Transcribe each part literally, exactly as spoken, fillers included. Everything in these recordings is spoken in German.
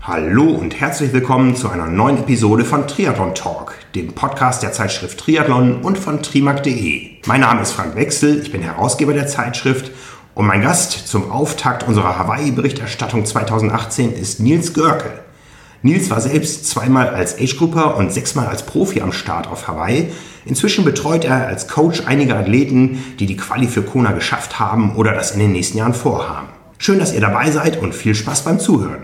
Hallo und herzlich willkommen zu einer neuen Episode von Triathlon Talk, dem Podcast der Zeitschrift Triathlon und von trimark punkt de. Mein Name ist Frank Wechsel, ich bin Herausgeber der Zeitschrift und mein Gast zum Auftakt unserer Hawaii-Berichterstattung zweitausendachtzehn ist Nils Görke. Nils war selbst zweimal als Age-Grupper und sechsmal als Profi am Start auf Hawaii. Inzwischen betreut er als Coach einige Athleten, die die Quali für Kona geschafft haben oder das in den nächsten Jahren vorhaben. Schön, dass ihr dabei seid und viel Spaß beim Zuhören.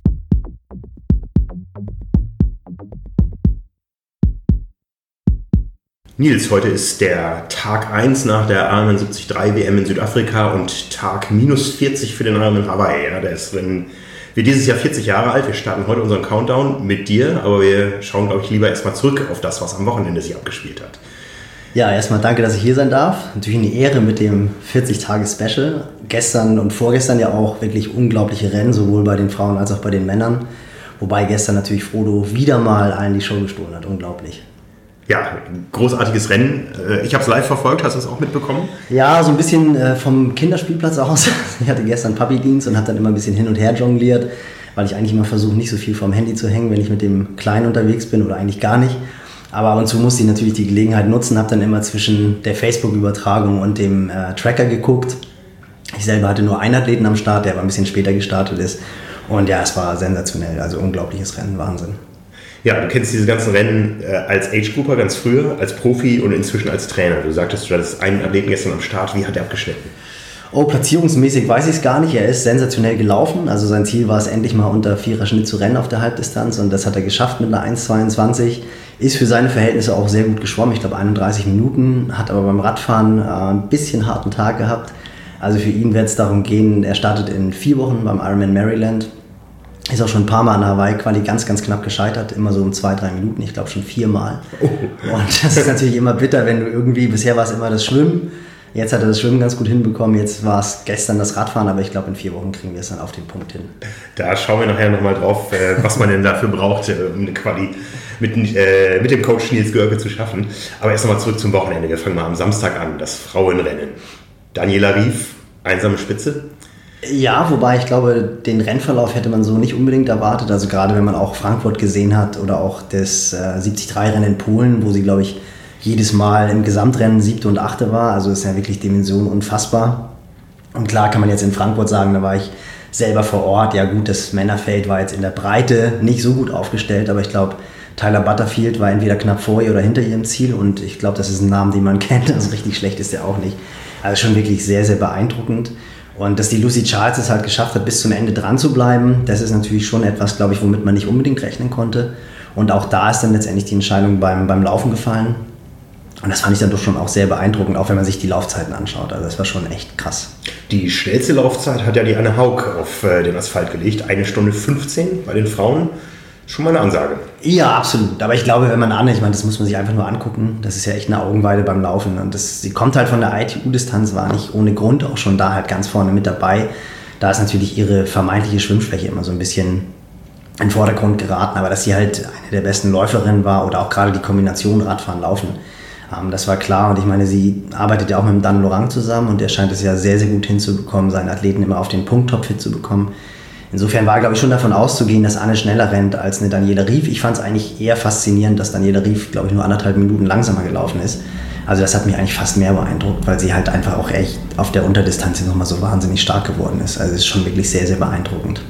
Nils, heute ist der Tag eins nach der Ironman siebzig Komma drei W M in Südafrika und Tag minus vierzig für den Ironman Hawaii. Ja, der ist, wenn wir dieses Jahr vierzig Jahre alt, wir starten heute unseren Countdown mit dir, aber wir schauen, glaube ich, lieber erstmal zurück auf das, was am Wochenende sich abgespielt hat. Ja, erstmal danke, dass ich hier sein darf. Natürlich eine Ehre mit dem vierzig-Tage-Special. Gestern und vorgestern ja auch wirklich unglaubliche Rennen, sowohl bei den Frauen als auch bei den Männern. Wobei gestern natürlich Frodo wieder mal allen die Show gestohlen hat. Unglaublich. Ja, großartiges Rennen. Ich habe es live verfolgt, hast du es auch mitbekommen? Ja, so ein bisschen vom Kinderspielplatz aus. Ich hatte gestern Papi-Dienst und habe dann immer ein bisschen hin und her jongliert, weil ich eigentlich immer versuche, nicht so viel vom Handy zu hängen, wenn ich mit dem Kleinen unterwegs bin oder eigentlich gar nicht. Aber ab und zu musste ich natürlich die Gelegenheit nutzen, habe dann immer zwischen der Facebook-Übertragung und dem äh, Tracker geguckt. Ich selber hatte nur einen Athleten am Start, der aber ein bisschen später gestartet ist. Und ja, es war sensationell, also unglaubliches Rennen, Wahnsinn. Ja, du kennst diese ganzen Rennen äh, als Age-Grupper ganz früher, als Profi und inzwischen als Trainer. Du sagtest, du hattest einen Athleten gestern am Start. Wie hat er abgeschnitten? Oh, platzierungsmäßig weiß ich es gar nicht. Er ist sensationell gelaufen. Also sein Ziel war es, endlich mal unter vierer Schnitt zu rennen auf der Halbdistanz. Und das hat er geschafft mit einer eins zweiundzwanzig. Ist für seine Verhältnisse auch sehr gut geschwommen. Ich glaube einunddreißig Minuten. Hat aber beim Radfahren äh, ein bisschen harten Tag gehabt. Also für ihn wird es darum gehen, er startet in vier Wochen beim Ironman Maryland. Ist auch schon ein paar Mal an der Hawaii-Quali ganz, ganz knapp gescheitert. Immer so um zwei, drei Minuten. Ich glaube schon viermal. Oh. Und das ist natürlich immer bitter, wenn du irgendwie, bisher war es immer das Schwimmen. Jetzt hat er das Schwimmen ganz gut hinbekommen. Jetzt war es gestern das Radfahren. Aber ich glaube, in vier Wochen kriegen wir es dann auf den Punkt hin. Da schauen wir nachher nochmal drauf, was man denn dafür braucht, um eine Quali mit, äh, mit dem Coach Nils Görke zu schaffen. Aber erst nochmal zurück zum Wochenende. Wir fangen mal am Samstag an. Das Frauenrennen. Daniela Ryf, einsame Spitze. Ja, wobei ich glaube, den Rennverlauf hätte man so nicht unbedingt erwartet. Also gerade wenn man auch Frankfurt gesehen hat oder auch das äh, siebzig Komma drei Rennen in Polen, wo sie, glaube ich, jedes Mal im Gesamtrennen siebte und achte war. Also ist ja wirklich Dimension unfassbar. Und klar kann man jetzt in Frankfurt sagen, da war ich selber vor Ort. Ja gut, das Männerfeld war jetzt in der Breite nicht so gut aufgestellt, aber ich glaube, Tyler Butterfield war entweder knapp vor ihr oder hinter ihrem Ziel. Und ich glaube, das ist ein Name, den man kennt. Also richtig schlecht ist der auch nicht. Also schon wirklich sehr, sehr beeindruckend. Und dass die Lucy Charles es halt geschafft hat, bis zum Ende dran zu bleiben, das ist natürlich schon etwas, glaube ich, womit man nicht unbedingt rechnen konnte. Und auch da ist dann letztendlich die Entscheidung beim, beim Laufen gefallen. Und das fand ich dann doch schon auch sehr beeindruckend, auch wenn man sich die Laufzeiten anschaut. Also das war schon echt krass. Die schnellste Laufzeit hat ja die Anne Haug auf äh, den Asphalt gelegt. Eine Stunde fünfzehn bei den Frauen. Schon mal eine Ansage. Ja, absolut. Aber ich glaube, wenn man Anne, ich meine, das muss man sich einfach nur angucken. Das ist ja echt eine Augenweide beim Laufen. Und das, sie kommt halt von der I T U-Distanz, war nicht ohne Grund auch schon da halt ganz vorne mit dabei. Da ist natürlich ihre vermeintliche Schwimmschwäche immer so ein bisschen in den Vordergrund geraten. Aber dass sie halt eine der besten Läuferinnen war oder auch gerade die Kombination Radfahren-Laufen, ähm, das war klar. Und ich meine, sie arbeitet ja auch mit dem Dan Lorang zusammen und der scheint es ja sehr, sehr gut hinzubekommen, seinen Athleten immer auf den Punkt topfit zu bekommen. Insofern war, glaube ich, schon davon auszugehen, dass Anne schneller rennt als eine Daniela Ryf. Ich fand es eigentlich eher faszinierend, dass Daniela Ryf, glaube ich, nur anderthalb Minuten langsamer gelaufen ist. Also das hat mich eigentlich fast mehr beeindruckt, weil sie halt einfach auch echt auf der Unterdistanz nochmal so wahnsinnig stark geworden ist. Also es ist schon wirklich sehr, sehr beeindruckend.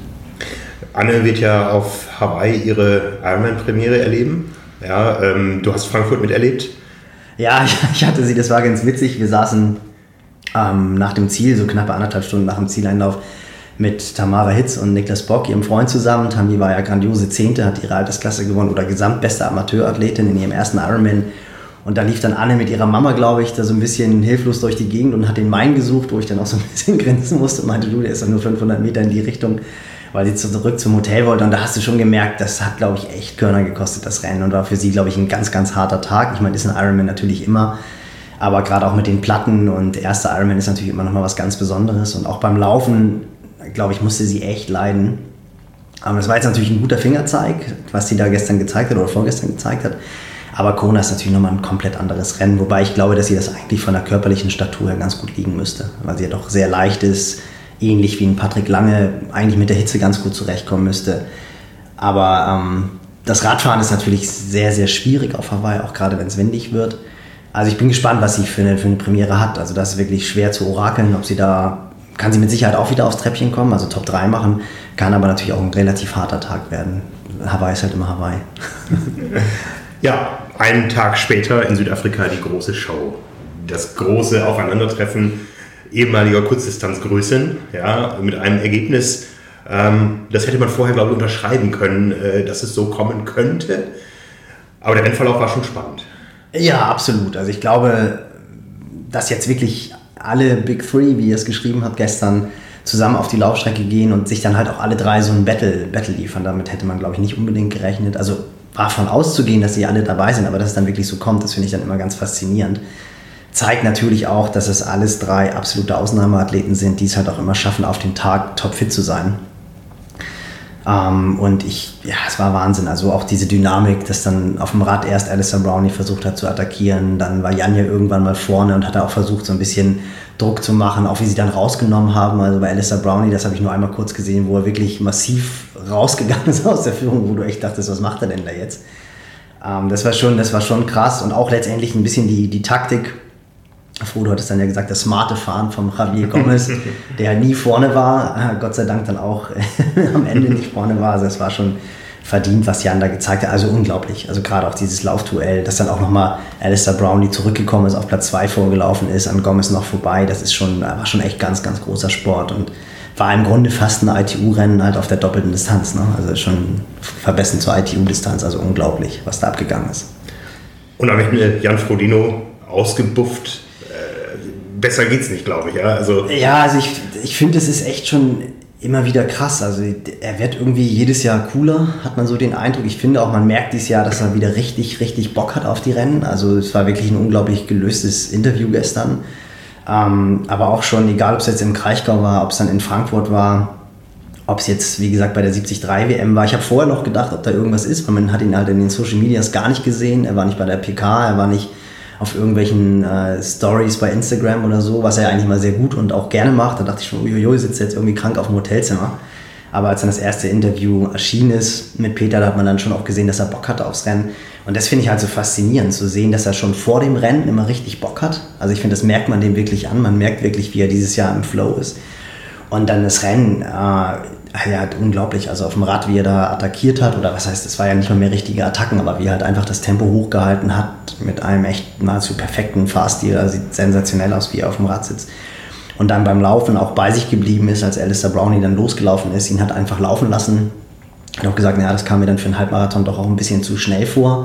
Anne wird ja auf Hawaii ihre Ironman-Premiere erleben. Ja, ähm, du hast Frankfurt miterlebt. Ja, ich hatte sie, das war ganz witzig. Wir saßen ähm, nach dem Ziel, so knappe anderthalb Stunden nach dem Zieleinlauf, mit Tamara Hitz und Niklas Bock, ihrem Freund, zusammen. Tami war ja grandiose Zehnte, hat ihre Altersklasse gewonnen oder gesamtbeste Amateurathletin in ihrem ersten Ironman. Und da lief dann Anne mit ihrer Mama, glaube ich, da so ein bisschen hilflos durch die Gegend und hat den Main gesucht, wo ich dann auch so ein bisschen grinsen musste und meinte, du, der ist doch nur fünfhundert Meter in die Richtung, weil sie zurück zum Hotel wollte. Und da hast du schon gemerkt, das hat, glaube ich, echt Körner gekostet, das Rennen. Und war für sie, glaube ich, ein ganz, ganz harter Tag. Ich meine, das ist ein Ironman natürlich immer. Aber gerade auch mit den Platten und erster Ironman ist natürlich immer noch mal was ganz Besonderes. Und auch beim Laufen, glaube ich, musste sie echt leiden. Aber das war jetzt natürlich ein guter Fingerzeig, was sie da gestern gezeigt hat oder vorgestern gezeigt hat. Aber Kona ist natürlich nochmal ein komplett anderes Rennen, wobei ich glaube, dass sie das eigentlich von der körperlichen Statur her ganz gut liegen müsste, weil sie ja doch sehr leicht ist, ähnlich wie ein Patrick Lange, eigentlich mit der Hitze ganz gut zurechtkommen müsste. Aber ähm, das Radfahren ist natürlich sehr, sehr schwierig auf Hawaii, auch gerade wenn es windig wird. Also ich bin gespannt, was sie für eine, für eine Premiere hat. Also das ist wirklich schwer zu orakeln, ob sie da, kann sie mit Sicherheit auch wieder aufs Treppchen kommen, also Top drei machen, kann aber natürlich auch ein relativ harter Tag werden. Hawaii ist halt immer Hawaii. Ja, einen Tag später in Südafrika die große Show. Das große Aufeinandertreffen ehemaliger Kurzdistanzgrößen, ja, mit einem Ergebnis, ähm, das hätte man vorher, glaube ich, unterschreiben können, äh, dass es so kommen könnte. Aber der Rennverlauf war schon spannend. Ja, absolut. Also ich glaube, dass jetzt wirklich alle Big Three, wie ihr es geschrieben habt gestern, zusammen auf die Laufstrecke gehen und sich dann halt auch alle drei so ein Battle, Battle liefern. Damit hätte man, glaube ich, nicht unbedingt gerechnet. Also war davon auszugehen, dass sie alle dabei sind, aber dass es dann wirklich so kommt, das finde ich dann immer ganz faszinierend. Zeigt natürlich auch, dass es alles drei absolute Ausnahmeathleten sind, die es halt auch immer schaffen, auf den Tag topfit zu sein. Ähm, und ich, ja, es war Wahnsinn. Also auch diese Dynamik, dass dann auf dem Rad erst Alistair Brownlee versucht hat zu attackieren, dann war Janja irgendwann mal vorne und hat auch versucht, so ein bisschen Druck zu machen, auch wie sie dann rausgenommen haben. Also bei Alistair Brownlee, das habe ich nur einmal kurz gesehen, wo er wirklich massiv rausgegangen ist aus der Führung, wo du echt dachtest, was macht er denn da jetzt? Ähm, das war schon, das war schon krass und auch letztendlich ein bisschen die, die Taktik. Frodo hat es dann ja gesagt, das smarte Fahren vom Javier Gomez, der halt nie vorne war, Gott sei Dank dann auch am Ende nicht vorne war. Also es war schon verdient, was Jan da gezeigt hat. Also unglaublich. Also gerade auch dieses Laufduell, dass dann auch nochmal Alistair Brownlee zurückgekommen ist, auf Platz zwei vorgelaufen ist, an Gomez noch vorbei. Das ist schon, war schon echt ganz, ganz großer Sport und war im Grunde fast ein I T U-Rennen halt auf der doppelten Distanz. Ne? Also schon verbessern zur I T U-Distanz. Also unglaublich, was da abgegangen ist. Und am Ende Jan Frodeno ausgebufft. Besser geht's nicht, glaube ich. Ja, also, ja, also ich, ich finde, es ist echt schon immer wieder krass. Also er wird irgendwie jedes Jahr cooler, hat man so den Eindruck. Ich finde auch, man merkt dieses Jahr, dass er wieder richtig, richtig Bock hat auf die Rennen. Also es war wirklich ein unglaublich gelöstes Interview gestern. Ähm, aber auch schon, egal ob es jetzt im Kraichgau war, ob es dann in Frankfurt war, ob es jetzt, wie gesagt, bei der siebzig drei W M war. Ich habe vorher noch gedacht, ob da irgendwas ist, weil man hat ihn halt in den Social Medias gar nicht gesehen. Er war nicht bei der P K, er war nicht auf irgendwelchen äh, Stories bei Instagram oder so, was er eigentlich mal sehr gut und auch gerne macht. Da dachte ich schon, uiuiui, sitzt jetzt irgendwie krank auf dem Hotelzimmer. Aber als dann das erste Interview erschienen ist mit Peter, da hat man dann schon auch gesehen, dass er Bock hatte aufs Rennen. Und das finde ich halt so faszinierend, zu sehen, dass er schon vor dem Rennen immer richtig Bock hat. Also ich finde, das merkt man dem wirklich an. Man merkt wirklich, wie er dieses Jahr im Flow ist. Und dann das Rennen, äh, ja, unglaublich, also auf dem Rad, wie er da attackiert hat, oder was heißt, es war ja nicht mal mehr richtige Attacken, aber wie er halt einfach das Tempo hochgehalten hat, mit einem echt nahezu perfekten Fahrstil, also sieht sensationell aus, wie er auf dem Rad sitzt. Und dann beim Laufen auch bei sich geblieben ist, als Alistair Brownlee dann losgelaufen ist, ihn hat einfach laufen lassen. Hat auch gesagt, naja, das kam mir dann für einen Halbmarathon doch auch ein bisschen zu schnell vor.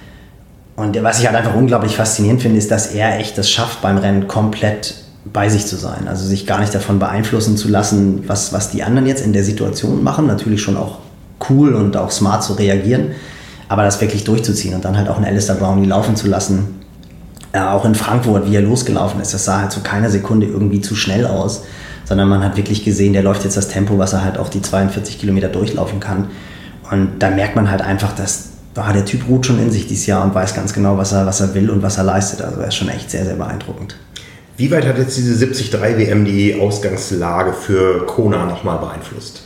Und was ich halt einfach unglaublich faszinierend finde, ist, dass er echt das schafft, beim Rennen komplett bei sich zu sein, also sich gar nicht davon beeinflussen zu lassen, was, was die anderen jetzt in der Situation machen, natürlich schon auch cool und auch smart zu reagieren, aber das wirklich durchzuziehen und dann halt auch einen Alistair Brownlee laufen zu lassen, äh, auch in Frankfurt, wie er losgelaufen ist, das sah halt zu keiner Sekunde irgendwie zu schnell aus, sondern man hat wirklich gesehen, der läuft jetzt das Tempo, was er halt auch die zweiundvierzig Kilometer durchlaufen kann und da merkt man halt einfach, dass ah, der Typ ruht schon in sich dieses Jahr und weiß ganz genau, was er, was er will und was er leistet, also er ist schon echt sehr, sehr beeindruckend. Wie weit hat jetzt diese siebzig drei W M die Ausgangslage für Kona nochmal beeinflusst?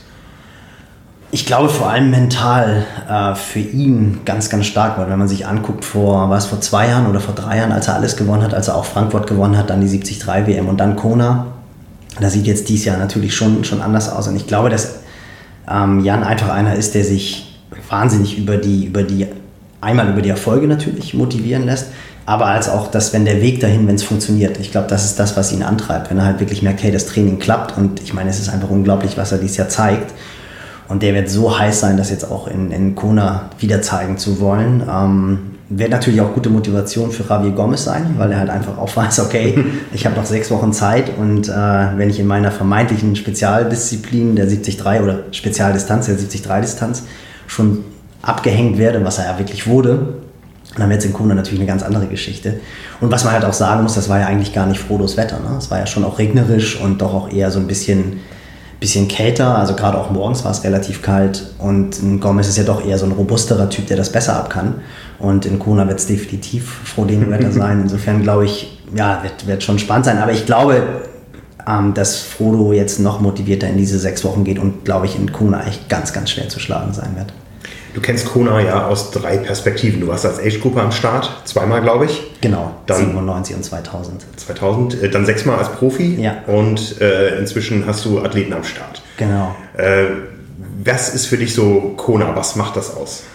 Ich glaube vor allem mental äh, für ihn ganz, ganz stark, weil wenn man sich anguckt, vor, war es vor zwei Jahren oder vor drei Jahren, als er alles gewonnen hat, als er auch Frankfurt gewonnen hat, dann die siebzig drei W M und dann Kona, da sieht jetzt dieses Jahr natürlich schon, schon anders aus und ich glaube, dass ähm, Jan einfach einer ist, der sich wahnsinnig über die, über die, einmal über die Erfolge natürlich motivieren lässt, aber als auch das, wenn der Weg dahin, wenn es funktioniert. Ich glaube, das ist das, was ihn antreibt, wenn er halt wirklich merkt, hey, das Training klappt und ich meine, es ist einfach unglaublich, was er dieses Jahr zeigt und der wird so heiß sein, das jetzt auch in, in Kona wieder zeigen zu wollen. Ähm, wird natürlich auch gute Motivation für Javier Gomez sein, weil er halt einfach auch weiß, okay, ich habe noch sechs Wochen Zeit und äh, wenn ich in meiner vermeintlichen Spezialdisziplin der siebzig drei oder Spezialdistanz der siebzig drei Distanz schon abgehängt werde, was er ja wirklich wurde, dann wird es in Kona natürlich eine ganz andere Geschichte. Und was man halt auch sagen muss, das war ja eigentlich gar nicht Frodos Wetter. Ne? Es war ja schon auch regnerisch und doch auch eher so ein bisschen, bisschen kälter. Also gerade auch morgens war es relativ kalt. Und Gomez ist ja doch eher so ein robusterer Typ, der das besser ab kann. Und in Kona wird es definitiv Frodeno-Wetter sein. Insofern glaube ich, ja, wird, wird schon spannend sein. Aber ich glaube, ähm, dass Frodo jetzt noch motivierter in diese sechs Wochen geht und glaube ich in Kona echt ganz, ganz schwer zu schlagen sein wird. Du kennst Kona ja aus drei Perspektiven. Du warst als Age-Gruppe am Start, zweimal glaube ich. Genau, dann siebenundneunzig und zweitausend. zweitausend, dann sechsmal als Profi ja. und äh, inzwischen hast du Athleten am Start. Genau. Äh, was ist für dich so Kona? Was macht das aus?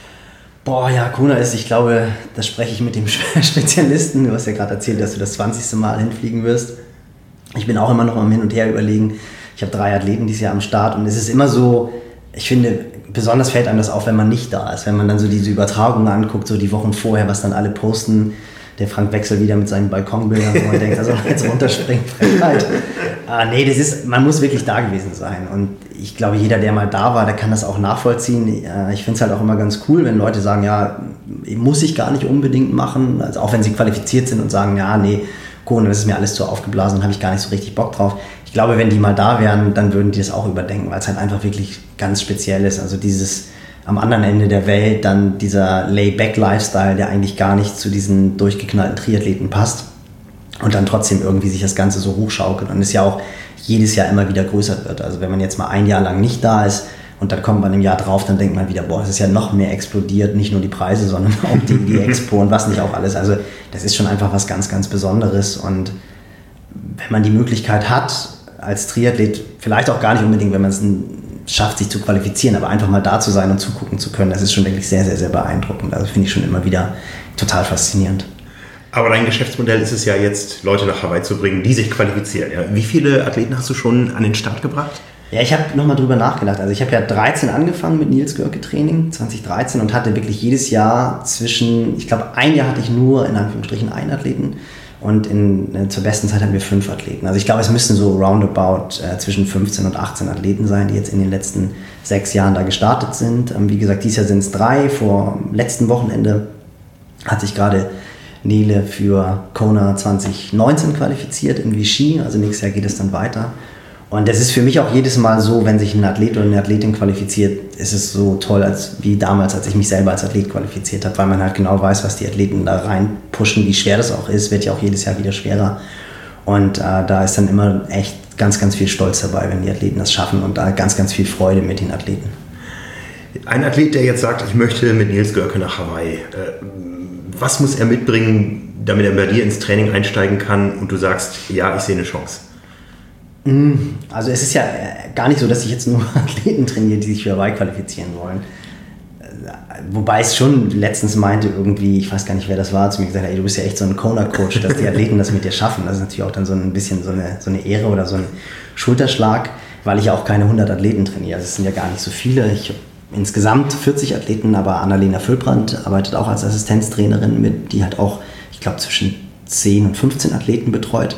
Boah, ja, Kona ist, ich glaube, das spreche ich mit dem Spezialisten. Du hast ja gerade erzählt, dass du das zwanzigste Mal hinfliegen wirst. Ich bin auch immer noch am Hin und Her überlegen. Ich habe drei Athleten dieses Jahr am Start und es ist immer so, ich finde, besonders fällt einem das auf, wenn man nicht da ist. Wenn man dann so diese Übertragungen anguckt, so die Wochen vorher, was dann alle posten. Der Frank Wechsel wieder mit seinen Balkonbildern, wo man denkt, also jetzt runterspringen, Frechheit. Ah, nee, das ist, man muss wirklich da gewesen sein. Und ich glaube, jeder, der mal da war, der kann das auch nachvollziehen. Ich finde es halt auch immer ganz cool, wenn Leute sagen, ja, muss ich gar nicht unbedingt machen. Also auch wenn sie qualifiziert sind und sagen, ja, nee, Kona, das ist mir alles zu aufgeblasen und habe ich gar nicht so richtig Bock drauf. Ich glaube, wenn die mal da wären, dann würden die das auch überdenken, weil es halt einfach wirklich ganz speziell ist. Also dieses am anderen Ende der Welt dann dieser Lay-Back-Lifestyle, der eigentlich gar nicht zu diesen durchgeknallten Triathleten passt und dann trotzdem irgendwie sich das Ganze so hochschaukelt und es ja auch jedes Jahr immer wieder größer wird. Also wenn man jetzt mal ein Jahr lang nicht da ist und dann kommt man im Jahr drauf, dann denkt man wieder, boah, es ist ja noch mehr explodiert, nicht nur die Preise, sondern auch die, die Expo und was nicht auch alles. Also das ist schon einfach was ganz, ganz Besonderes und wenn man die Möglichkeit hat, als Triathlet, vielleicht auch gar nicht unbedingt, wenn man es schafft, sich zu qualifizieren, aber einfach mal da zu sein und zugucken zu können, das ist schon wirklich sehr, sehr, sehr beeindruckend. Also finde ich schon immer wieder total faszinierend. Aber dein Geschäftsmodell ist es ja jetzt, Leute nach Hawaii zu bringen, die sich qualifizieren. Ja. Wie viele Athleten hast du schon an den Start gebracht? Ja, ich habe nochmal drüber nachgedacht. Also ich habe ja dreizehn angefangen mit Nils Görke Training, zwanzig dreizehn, und hatte wirklich jedes Jahr zwischen, ich glaube ein Jahr hatte ich nur in Anführungsstrichen einen Athleten. Und in, zur besten Zeit hatten wir fünf Athleten. Also ich glaube, es müssten so roundabout äh, zwischen fünfzehn und achtzehn Athleten sein, die jetzt in den letzten sechs Jahren da gestartet sind. Ähm, wie gesagt, dieses Jahr sind es drei. Vor letzten Wochenende hat sich gerade Nele für Kona zwanzig neunzehn qualifiziert in Vichy. Also nächstes Jahr geht es dann weiter. Und das ist für mich auch jedes Mal so, wenn sich ein Athlet oder eine Athletin qualifiziert, ist es so toll, als wie damals, als ich mich selber als Athlet qualifiziert habe, weil man halt genau weiß, was die Athleten da rein pushen, wie schwer das auch ist, wird ja auch jedes Jahr wieder schwerer. Und äh, da ist dann immer echt ganz, ganz viel Stolz dabei, wenn die Athleten das schaffen und da ganz, ganz viel Freude mit den Athleten. Ein Athlet, der jetzt sagt, ich möchte mit Nils Görke nach Hawaii, äh, was muss er mitbringen, damit er bei dir ins Training einsteigen kann und du sagst, ja, ich sehe eine Chance? Also es ist ja gar nicht so, dass ich jetzt nur Athleten trainiere, die sich für Hawaii qualifizieren wollen. Wobei es schon letztens meinte irgendwie, ich weiß gar nicht, wer das war, zu mir gesagt hat, ey, du bist ja echt so ein Kona-Coach, dass die Athleten das mit dir schaffen. Das ist natürlich auch dann so ein bisschen so eine, so eine Ehre oder so ein Schulterschlag, weil ich auch keine hundert Athleten trainiere. Also es sind ja gar nicht so viele. Ich habe insgesamt vierzig Athleten, aber Annalena Füllbrand arbeitet auch als Assistenztrainerin mit, die hat auch, ich glaube, zwischen zehn und fünfzehn Athleten betreut.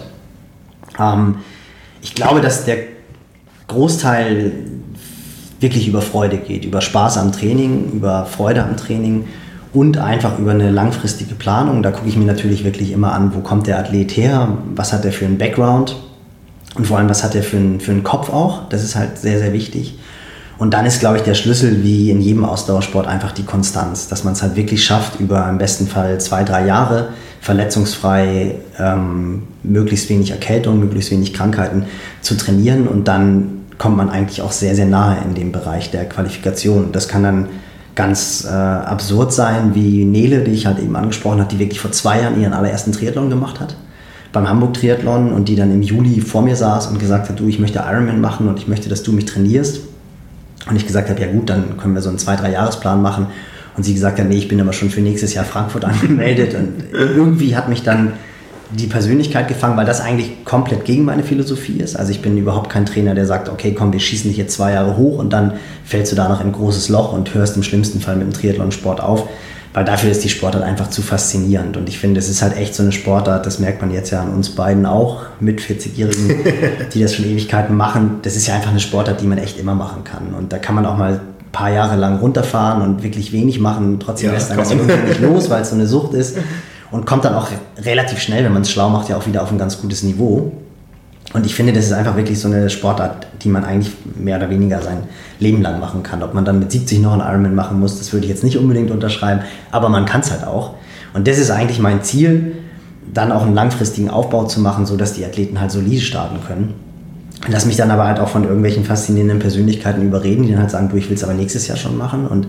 Ähm, Ich glaube, dass der Großteil wirklich über Freude geht, über Spaß am Training, über Freude am Training und einfach über eine langfristige Planung. Da gucke ich mir natürlich wirklich immer an, wo kommt der Athlet her, was hat er für einen Background und vor allem, was hat er für einen, für einen Kopf auch. Das ist halt sehr, sehr wichtig. Und dann ist, glaube ich, der Schlüssel wie in jedem Ausdauersport einfach die Konstanz, dass man es halt wirklich schafft, über im besten Fall zwei, drei Jahre verletzungsfrei, ähm, möglichst wenig Erkältung, möglichst wenig Krankheiten zu trainieren und dann kommt man eigentlich auch sehr, sehr nahe in dem Bereich der Qualifikation. Das kann dann ganz äh, absurd sein, wie Nele, die ich halt eben angesprochen habe, die wirklich vor zwei Jahren ihren allerersten Triathlon gemacht hat, beim Hamburg-Triathlon, und die dann im Juli vor mir saß und gesagt hat, du, ich möchte Ironman machen und ich möchte, dass du mich trainierst. Und ich gesagt habe, ja gut, dann können wir so einen zwei-, drei Jahresplan machen. Und sie gesagt hat, nee, ich bin aber schon für nächstes Jahr Frankfurt angemeldet. Und irgendwie hat mich dann die Persönlichkeit gefangen, weil das eigentlich komplett gegen meine Philosophie ist. Also ich bin überhaupt kein Trainer, der sagt, okay, komm, wir schießen dich jetzt zwei Jahre hoch und dann fällst du danach in ein großes Loch und hörst im schlimmsten Fall mit dem Triathlon-Sport auf. Weil dafür ist die Sportart einfach zu faszinierend. Und ich finde, es ist halt echt so eine Sportart, das merkt man jetzt ja an uns beiden auch, mit vierzigjährigen, die das schon Ewigkeiten machen. Das ist ja einfach eine Sportart, die man echt immer machen kann. Und da kann man auch mal ein paar Jahre lang runterfahren und wirklich wenig machen. Trotzdem ja, lässt man das irgendwie nicht los, weil es so eine Sucht ist. Und kommt dann auch relativ schnell, wenn man es schlau macht, ja auch wieder auf ein ganz gutes Niveau. Und ich finde, das ist einfach wirklich so eine Sportart, die man eigentlich mehr oder weniger sein Leben lang machen kann. Ob man dann mit siebzig noch einen Ironman machen muss, das würde ich jetzt nicht unbedingt unterschreiben, aber man kann es halt auch. Und das ist eigentlich mein Ziel, dann auch einen langfristigen Aufbau zu machen, sodass die Athleten halt solide starten können. Lass mich dann aber halt auch von irgendwelchen faszinierenden Persönlichkeiten überreden, die dann halt sagen, du, ich will es aber nächstes Jahr schon machen. Und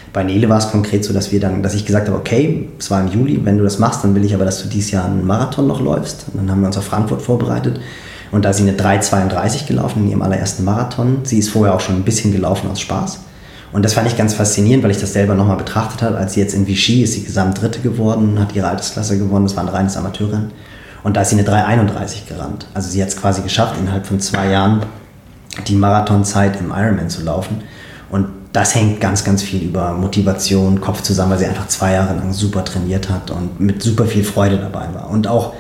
Bei Nele war es konkret so, dass wir dann, dass ich gesagt habe, okay, es war im Juli, wenn du das machst, dann will ich aber, dass du dieses Jahr einen Marathon noch läufst. Und dann haben wir uns auf Frankfurt vorbereitet. Und da ist sie eine drei zweiunddreißig gelaufen in ihrem allerersten Marathon. Sie ist vorher auch schon ein bisschen gelaufen aus Spaß. Und das fand ich ganz faszinierend, weil ich das selber nochmal betrachtet habe. Als sie jetzt in Vichy ist sie Gesamtdritte geworden, hat ihre Altersklasse gewonnen, das war ein reines Amateurrennen. Und da ist sie eine drei einunddreißig gerannt. Also sie hat es quasi geschafft, innerhalb von zwei Jahren die Marathonzeit im Ironman zu laufen. Und das hängt ganz, ganz viel über Motivation, Kopf zusammen, weil sie einfach zwei Jahre lang super trainiert hat und mit super viel Freude dabei war. Und auch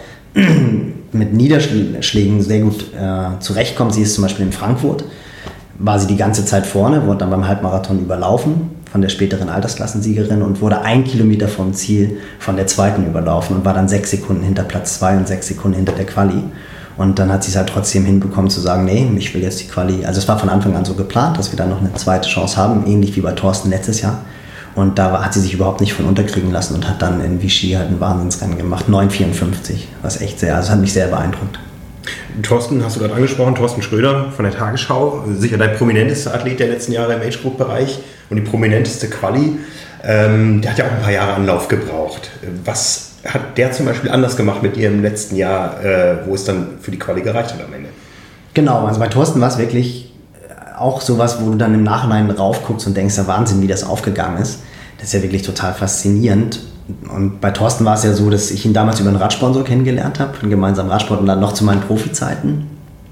mit Niederschlägen sehr gut äh, zurechtkommt. Sie ist zum Beispiel in Frankfurt, war sie die ganze Zeit vorne, wurde dann beim Halbmarathon überlaufen von der späteren Altersklassensiegerin und wurde ein Kilometer vom Ziel von der zweiten überlaufen und war dann sechs Sekunden hinter Platz zwei und sechs Sekunden hinter der Quali. Und dann hat sie es halt trotzdem hinbekommen zu sagen, nee, ich will jetzt die Quali. Also es war von Anfang an so geplant, dass wir dann noch eine zweite Chance haben, ähnlich wie bei Thorsten letztes Jahr. Und da hat sie sich überhaupt nicht von unterkriegen lassen und hat dann in Vichy halt ein Wahnsinnsrennen gemacht, neun vierundfünfzig, was echt sehr, also hat mich sehr beeindruckt. Thorsten hast du gerade angesprochen, Thorsten Schröder von der Tagesschau, sicher der prominenteste Athlet der letzten Jahre im Age-Group-Bereich und die prominenteste Quali. Ähm, der hat ja auch ein paar Jahre Anlauf gebraucht. Was hat der zum Beispiel anders gemacht mit dir im letzten Jahr, äh, wo es dann für die Quali gereicht hat am Ende? Genau, also bei Thorsten war es wirklich auch sowas, wo du dann im Nachhinein raufguckst und denkst, der Wahnsinn, wie das aufgegangen ist. Das ist ja wirklich total faszinierend. Und bei Thorsten war es ja so, dass ich ihn damals über einen Radsponsor kennengelernt habe, einen gemeinsamen Radsport und dann noch zu meinen Profizeiten.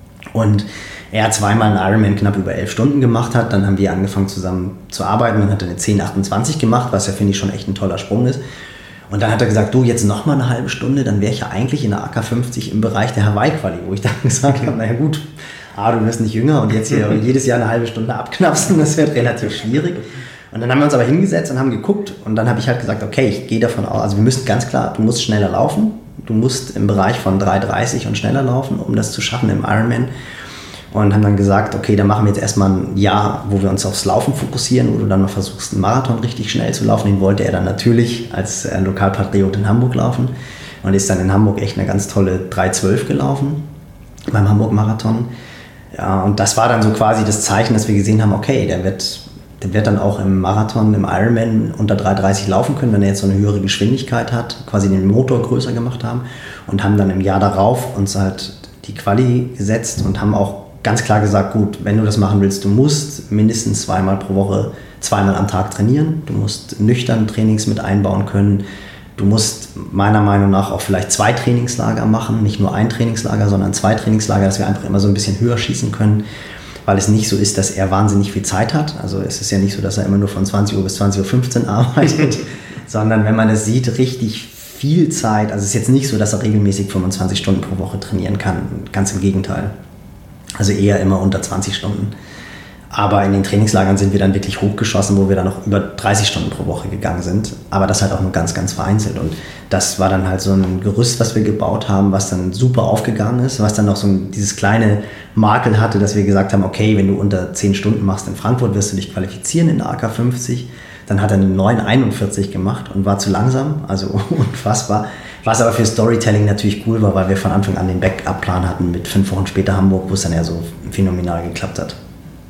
Und er zweimal einen Ironman knapp über elf Stunden gemacht hat. Dann haben wir angefangen zusammen zu arbeiten. Dann hat er eine zehn achtundzwanzig gemacht, was ja, finde ich, schon echt ein toller Sprung ist. Und dann hat er gesagt, du, jetzt noch mal eine halbe Stunde, dann wäre ich ja eigentlich in der A K fünfzig im Bereich der Hawaii-Quali, wo ich dann gesagt habe, naja gut, ah, du wirst nicht jünger und jetzt hier jedes Jahr eine halbe Stunde abknapsen, das wird relativ schwierig. Und dann haben wir uns aber hingesetzt und haben geguckt und dann habe ich halt gesagt, okay, ich gehe davon aus, also wir müssen ganz klar, du musst schneller laufen, du musst im Bereich von drei dreißig und schneller laufen, um das zu schaffen im Ironman. Und haben dann gesagt, okay, dann machen wir jetzt erstmal ein Jahr, wo wir uns aufs Laufen fokussieren, wo du dann noch versuchst, einen Marathon richtig schnell zu laufen. Den wollte er dann natürlich als äh, Lokalpatriot in Hamburg laufen und ist dann in Hamburg echt eine ganz tolle drei zwölf gelaufen beim Hamburg-Marathon. Ja, und das war dann so quasi das Zeichen, dass wir gesehen haben, okay, der wird, der wird dann auch im Marathon, im Ironman unter drei dreißig laufen können, wenn er jetzt so eine höhere Geschwindigkeit hat, quasi den Motor größer gemacht haben und haben dann im Jahr darauf uns halt die Quali gesetzt und haben auch ganz klar gesagt, gut, wenn du das machen willst, du musst mindestens zweimal pro Woche, zweimal am Tag trainieren. Du musst nüchtern Trainings mit einbauen können. Du musst meiner Meinung nach auch vielleicht zwei Trainingslager machen, nicht nur ein Trainingslager, sondern zwei Trainingslager, dass wir einfach immer so ein bisschen höher schießen können, weil es nicht so ist, dass er wahnsinnig viel Zeit hat. Also es ist ja nicht so, dass er immer nur von zwanzig Uhr bis zwanzig Uhr fünfzehn arbeitet, sondern wenn man es sieht, richtig viel Zeit. Also es ist jetzt nicht so, dass er regelmäßig fünfundzwanzig Stunden pro Woche trainieren kann. Ganz im Gegenteil. Also eher immer unter zwanzig Stunden. Aber in den Trainingslagern sind wir dann wirklich hochgeschossen, wo wir dann noch über dreißig Stunden pro Woche gegangen sind. Aber das halt auch nur ganz, ganz vereinzelt. Und das war dann halt so ein Gerüst, was wir gebaut haben, was dann super aufgegangen ist, was dann noch so ein, dieses kleine Makel hatte, dass wir gesagt haben, okay, wenn du unter zehn Stunden machst in Frankfurt, wirst du dich qualifizieren in der A K fünfzig. Dann hat er eine neun einundvierzig gemacht und war zu langsam, also unfassbar. Was aber für Storytelling natürlich cool war, weil wir von Anfang an den Backup-Plan hatten mit fünf Wochen später Hamburg, wo es dann ja so phänomenal geklappt hat.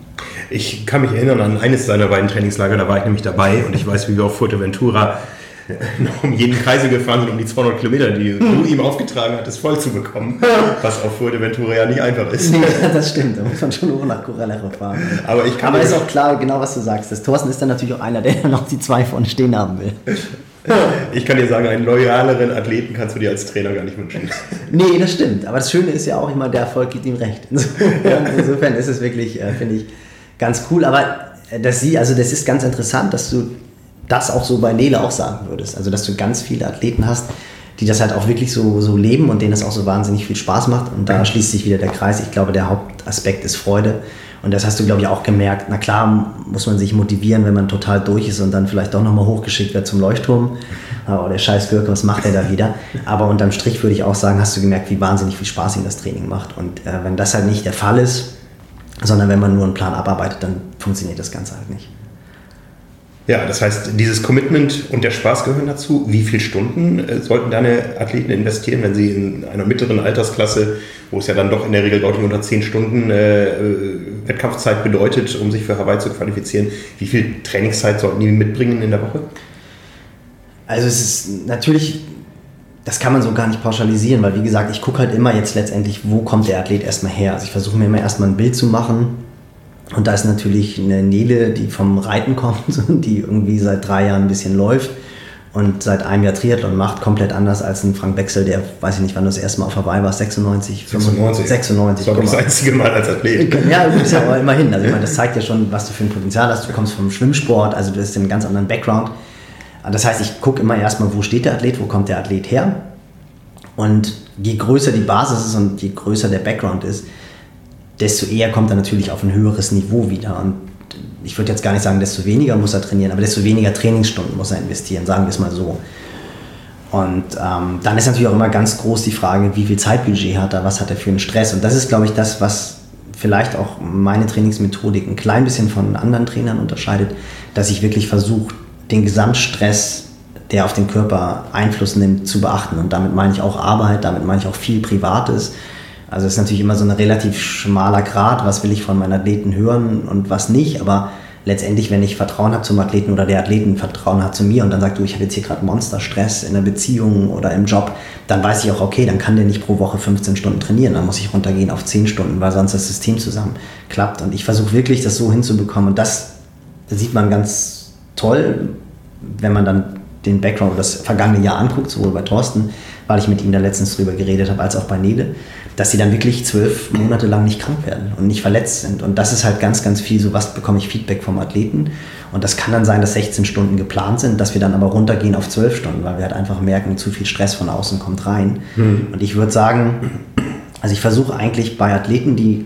Ich kann mich erinnern an eines seiner beiden Trainingslager, da war ich nämlich dabei und ich weiß, wie wir auf Fuerteventura noch um jeden Kreisel gefahren sind, um die zweihundert Kilometer, die du ihm aufgetragen hattest, voll zu bekommen. Was auf Fuerteventura ja nicht einfach ist. Nee, das stimmt, da muss man schon hoch nach Corralejo fahren. Aber ich kann Aber ist auch klar, genau was du sagst. Das Thorsten ist dann natürlich auch einer, der dann auch die zwei vorne stehen haben will. Ich kann dir sagen, einen loyaleren Athleten kannst du dir als Trainer gar nicht wünschen. Nee, das stimmt. Aber das Schöne ist ja auch immer, der Erfolg gibt ihm recht. Insofern, insofern ist es wirklich, äh, finde ich, ganz cool. Aber dass sie, also das ist ganz interessant, dass du das auch so bei Nele auch sagen würdest. Also dass du ganz viele Athleten hast, die das halt auch wirklich so, so leben und denen das auch so wahnsinnig viel Spaß macht. Und da schließt sich wieder der Kreis. Ich glaube, der Hauptaspekt ist Freude. Und das hast du, glaube ich, auch gemerkt. Na klar muss man sich motivieren, wenn man total durch ist und dann vielleicht doch nochmal hochgeschickt wird zum Leuchtturm. Oh, der scheiß Gürke, was macht der da wieder? Aber unterm Strich würde ich auch sagen, hast du gemerkt, wie wahnsinnig viel Spaß ihm das Training macht. Und äh, wenn das halt nicht der Fall ist, sondern wenn man nur einen Plan abarbeitet, dann funktioniert das Ganze halt nicht. Ja, das heißt, dieses Commitment und der Spaß gehören dazu. Wie viele Stunden äh, sollten deine Athleten investieren, wenn sie in einer mittleren Altersklasse, wo es ja dann doch in der Regel deutlich unter zehn Stunden äh, Wettkampfzeit bedeutet, um sich für Hawaii zu qualifizieren, wie viel Trainingszeit sollten die mitbringen in der Woche? Also es ist natürlich, das kann man so gar nicht pauschalisieren, weil wie gesagt, ich gucke halt immer jetzt letztendlich, wo kommt der Athlet erstmal her. Also ich versuche mir immer erstmal ein Bild zu machen. Und da ist natürlich eine Nele, die vom Reiten kommt und die irgendwie seit drei Jahren ein bisschen läuft und seit einem Jahr Triathlon macht, komplett anders als ein Frank Wechsel, der, weiß ich nicht, wann du das erste Mal auf Hawaii warst, sechsundneunzig? sechsundneunzig. sechsundneunzig. Das war das einzige Mal als Athlet. Ja, du bist ja aber immerhin. Also ich meine, das zeigt ja schon, was du für ein Potenzial hast. Du kommst vom Schwimmsport, also du hast einen ganz anderen Background. Das heißt, ich gucke immer erstmal, wo steht der Athlet, wo kommt der Athlet her. Und je größer die Basis ist und je größer der Background ist, desto eher kommt er natürlich auf ein höheres Niveau wieder. Und ich würde jetzt gar nicht sagen, desto weniger muss er trainieren, aber desto weniger Trainingsstunden muss er investieren, sagen wir es mal so. Und ähm, dann ist natürlich auch immer ganz groß die Frage, wie viel Zeitbudget hat er, was hat er für einen Stress. Und das ist, glaube ich, das, was vielleicht auch meine Trainingsmethodik ein klein bisschen von anderen Trainern unterscheidet, dass ich wirklich versuche, den Gesamtstress, der auf den Körper Einfluss nimmt, zu beachten. Und damit meine ich auch Arbeit, damit meine ich auch viel Privates. Also es ist natürlich immer so ein relativ schmaler Grat, was will ich von meinen Athleten hören und was nicht, aber letztendlich, wenn ich Vertrauen habe zum Athleten oder der Athleten Vertrauen hat zu mir und dann sagt, du, ich habe jetzt hier gerade Monsterstress in der Beziehung oder im Job, dann weiß ich auch, okay, dann kann der nicht pro Woche fünfzehn Stunden trainieren, dann muss ich runtergehen auf zehn Stunden, weil sonst das System zusammenklappt. Und ich versuche wirklich, das so hinzubekommen und das, das sieht man ganz toll, wenn man dann den Background oder das vergangene Jahr anguckt, sowohl bei Thorsten, weil ich mit ihm da letztens drüber geredet habe, als auch bei Nele, dass sie dann wirklich zwölf Monate lang nicht krank werden und nicht verletzt sind. Und das ist halt ganz, ganz viel, so was bekomme ich Feedback vom Athleten. Und das kann dann sein, dass sechzehn Stunden geplant sind, dass wir dann aber runtergehen auf zwölf Stunden, weil wir halt einfach merken, zu viel Stress von außen kommt rein. Mhm. Und ich würde sagen, also ich versuche eigentlich bei Athleten, die,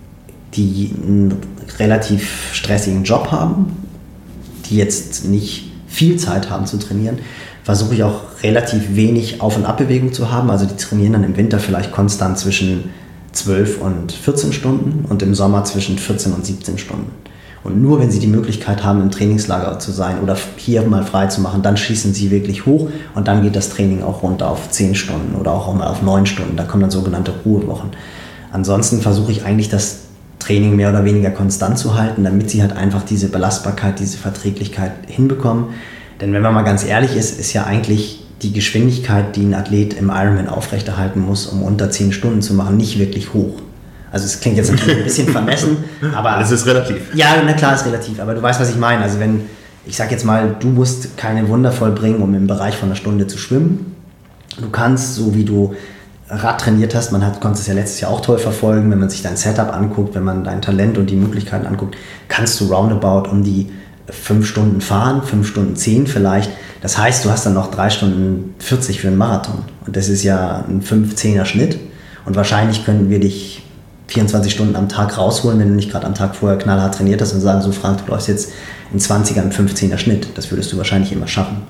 die einen relativ stressigen Job haben, die jetzt nicht viel Zeit haben zu trainieren, versuche ich auch relativ wenig Auf- und Abbewegung zu haben. Also die trainieren dann im Winter vielleicht konstant zwischen zwölf und vierzehn Stunden und im Sommer zwischen vierzehn und siebzehn Stunden. Und nur wenn sie die Möglichkeit haben, im Trainingslager zu sein oder hier mal frei zu machen, dann schießen sie wirklich hoch und dann geht das Training auch runter auf zehn Stunden oder auch mal auf neun Stunden. Da kommen dann sogenannte Ruhewochen. Ansonsten versuche ich eigentlich das Training mehr oder weniger konstant zu halten, damit sie halt einfach diese Belastbarkeit, diese Verträglichkeit hinbekommen. Denn wenn man mal ganz ehrlich ist, ist ja eigentlich die Geschwindigkeit, die ein Athlet im Ironman aufrechterhalten muss, um unter zehn Stunden zu machen, nicht wirklich hoch. Also es klingt jetzt natürlich ein bisschen vermessen, aber... Das ist relativ. Ja, na klar, ist relativ, aber du weißt, was ich meine. Also wenn, ich sag jetzt mal, du musst keine Wunder vollbringen, um im Bereich von einer Stunde zu schwimmen. Du kannst, so wie du Rad trainiert hast, man hat, konnte es ja letztes Jahr auch toll verfolgen, wenn man sich dein Setup anguckt, wenn man dein Talent und die Möglichkeiten anguckt, kannst du roundabout um die fünf Stunden fahren, fünf Stunden zehn vielleicht. Das heißt, du hast dann noch drei Stunden vierzig für einen Marathon. Und das ist ja ein fünf zehner Schnitt. Und wahrscheinlich können wir dich vierundzwanzig Stunden am Tag rausholen, wenn du nicht gerade am Tag vorher knallhart trainiert hast und sagen, so Frank, du läufst jetzt in zwanziger im fünf zehner Schnitt. Das würdest du wahrscheinlich immer schaffen.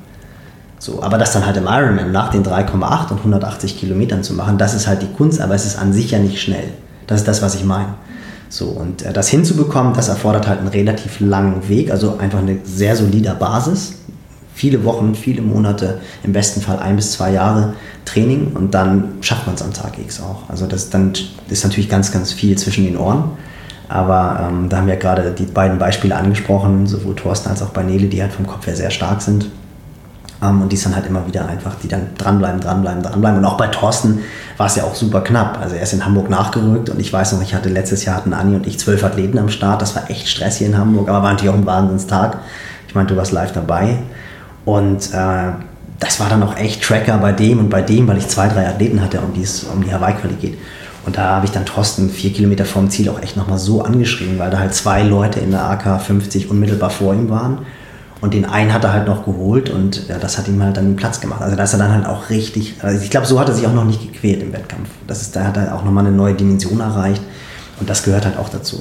So, aber das dann halt im Ironman nach den drei Komma acht und hundertachtzig Kilometern zu machen, das ist halt die Kunst, aber es ist an sich ja nicht schnell. Das ist das, was ich meine. So, und äh, das hinzubekommen, das erfordert halt einen relativ langen Weg, also einfach eine sehr solide Basis. Viele Wochen, viele Monate, im besten Fall ein bis zwei Jahre Training und dann schafft man es am Tag X auch. Also das dann ist natürlich ganz, ganz viel zwischen den Ohren. Aber ähm, da haben wir gerade die beiden Beispiele angesprochen, sowohl Thorsten als auch bei Nele, die halt vom Kopf her sehr stark sind. Um, und die sind halt immer wieder einfach, die dann dranbleiben, dranbleiben, dranbleiben. Und auch bei Thorsten war es ja auch super knapp. Also er ist in Hamburg nachgerückt und ich weiß noch, ich hatte letztes Jahr hatten Anni und ich zwölf Athleten am Start. Das war echt Stress hier in Hamburg, aber war natürlich auch ein Wahnsinnstag. Ich meine, du warst live dabei. Und äh, das war dann auch echt Tracker bei dem und bei dem, weil ich zwei, drei Athleten hatte, um die es um die Hawaii-Quali geht. Und da habe ich dann Thorsten vier Kilometer vorm Ziel auch echt nochmal so angeschrieben, weil da halt zwei Leute in der A K fünfzig unmittelbar vor ihm waren. Und den einen hat er halt noch geholt und ja, das hat ihm halt dann den Platz gemacht. Also da ist er dann halt auch richtig, also ich glaube, so hat er sich auch noch nicht gequält im Wettkampf. Das ist, da hat er auch nochmal eine neue Dimension erreicht und das gehört halt auch dazu.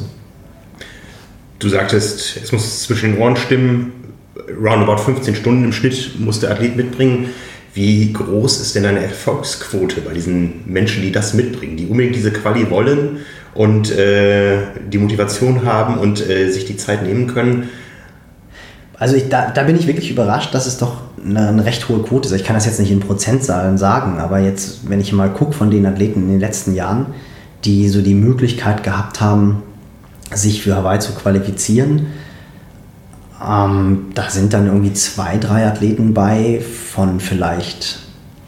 Du sagtest, es muss zwischen den Ohren stimmen, roundabout fünfzehn Stunden im Schnitt muss der Athlet mitbringen. Wie groß ist denn eine Erfolgsquote bei diesen Menschen, die das mitbringen, die unbedingt diese Quali wollen und äh, die Motivation haben und äh, sich die Zeit nehmen können? Also ich, da, da bin ich wirklich überrascht, dass es doch eine, eine recht hohe Quote ist. Ich kann das jetzt nicht in Prozentzahlen sagen, aber jetzt, wenn ich mal gucke von den Athleten in den letzten Jahren, die so die Möglichkeit gehabt haben, sich für Hawaii zu qualifizieren, ähm, da sind dann irgendwie zwei, drei Athleten bei von vielleicht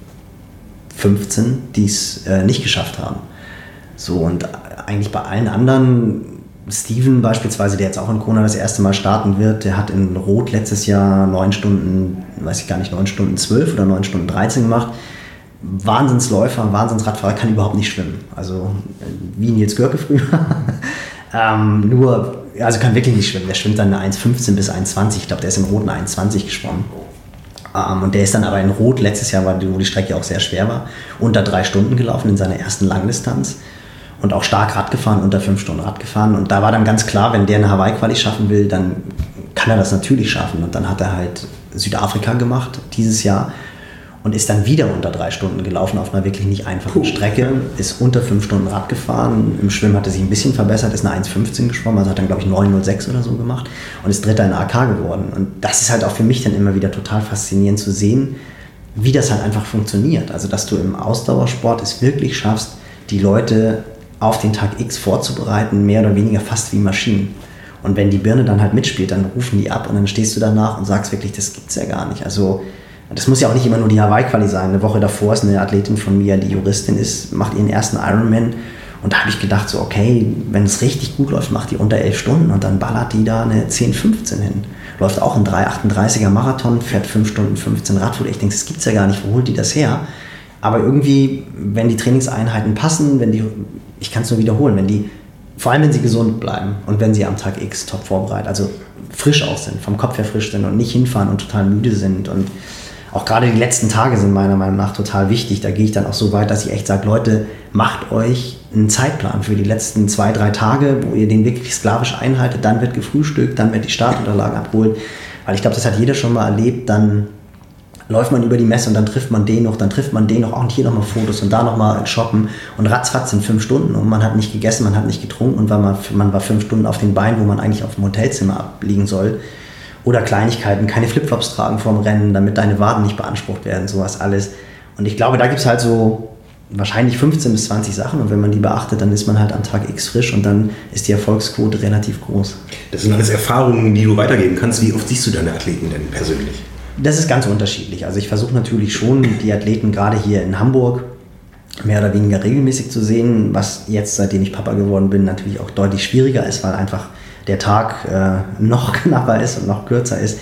fünfzehn, die es äh, nicht geschafft haben. So, und eigentlich bei allen anderen, Steven beispielsweise, der jetzt auch in Kona das erste Mal starten wird, der hat in Rot letztes Jahr neun Stunden, weiß ich gar nicht, neun Stunden zwölf oder neun Stunden dreizehn gemacht. Wahnsinnsläufer, Wahnsinnsradfahrer, kann überhaupt nicht schwimmen. Also wie Nils Görke früher. ähm, nur, also kann wirklich nicht schwimmen. Der schwimmt dann eine eins fünfzehn bis eins zwanzig. Ich glaube, der ist in Rot eine eins zwanzig geschwommen. Ähm, und der ist dann aber in Rot letztes Jahr, wo die Strecke auch sehr schwer war, unter drei Stunden gelaufen in seiner ersten Langdistanz. Und auch stark Rad gefahren, unter fünf Stunden Rad gefahren. Und da war dann ganz klar, wenn der eine Hawaii-Quali schaffen will, dann kann er das natürlich schaffen. Und dann hat er halt Südafrika gemacht dieses Jahr und ist dann wieder unter drei Stunden gelaufen auf einer wirklich nicht einfachen Strecke. Ist unter fünf Stunden Rad gefahren. Im Schwimmen hat er sich ein bisschen verbessert, ist eine eins fünfzehn geschwommen, also hat dann, glaube ich, neun null sechs oder so gemacht und ist Dritter in A K geworden. Und das ist halt auch für mich dann immer wieder total faszinierend zu sehen, wie das halt einfach funktioniert. Also, dass du im Ausdauersport es wirklich schaffst, die Leute auf den Tag X vorzubereiten, mehr oder weniger fast wie Maschinen. Und wenn die Birne dann halt mitspielt, dann rufen die ab und dann stehst du danach und sagst wirklich, das gibt's ja gar nicht. Also das muss ja auch nicht immer nur die Hawaii-Quali sein. Eine Woche davor ist eine Athletin von mir, die Juristin ist, macht ihren ersten Ironman und da habe ich gedacht so, okay, wenn es richtig gut läuft, macht die unter elf Stunden und dann ballert die da eine zehn fünfzehn hin. Läuft auch einen drei achtunddreißiger Marathon, fährt fünf Stunden fünfzehn Radtour. Ich denke, das gibt's ja gar nicht, wo holt die das her? Aber irgendwie, wenn die Trainingseinheiten passen, wenn die, ich kann es nur wiederholen, wenn die, vor allem wenn sie gesund bleiben und wenn sie am Tag X top vorbereitet, also frisch auch sind, vom Kopf her frisch sind und nicht hinfahren und total müde sind. Und auch gerade die letzten Tage sind meiner Meinung nach total wichtig. Da gehe ich dann auch so weit, dass ich echt sage, Leute, macht euch einen Zeitplan für die letzten zwei, drei Tage, wo ihr den wirklich sklavisch einhaltet, dann wird gefrühstückt, dann wird die Startunterlagen abgeholt. Weil ich glaube, das hat jeder schon mal erlebt, dann läuft man über die Messe und dann trifft man den noch, dann trifft man den noch, auch hier nochmal Fotos und da nochmal shoppen und ratzfatz sind fünf Stunden und man hat nicht gegessen, man hat nicht getrunken und war man, man war fünf Stunden auf den Beinen, wo man eigentlich auf dem Hotelzimmer abliegen soll. Oder Kleinigkeiten, keine Flipflops tragen vorm Rennen, damit deine Waden nicht beansprucht werden, sowas alles. Und ich glaube, da gibt es halt so wahrscheinlich fünfzehn bis zwanzig Sachen und wenn man die beachtet, dann ist man halt am Tag X frisch und dann ist die Erfolgsquote relativ groß. Das sind alles Erfahrungen, die du weitergeben kannst. Wie oft siehst du deine Athleten denn persönlich? Das ist ganz unterschiedlich. Also ich versuche natürlich schon, die Athleten gerade hier in Hamburg mehr oder weniger regelmäßig zu sehen, was jetzt, seitdem ich Papa geworden bin, natürlich auch deutlich schwieriger ist, weil einfach der Tag äh, noch knapper ist und noch kürzer ist.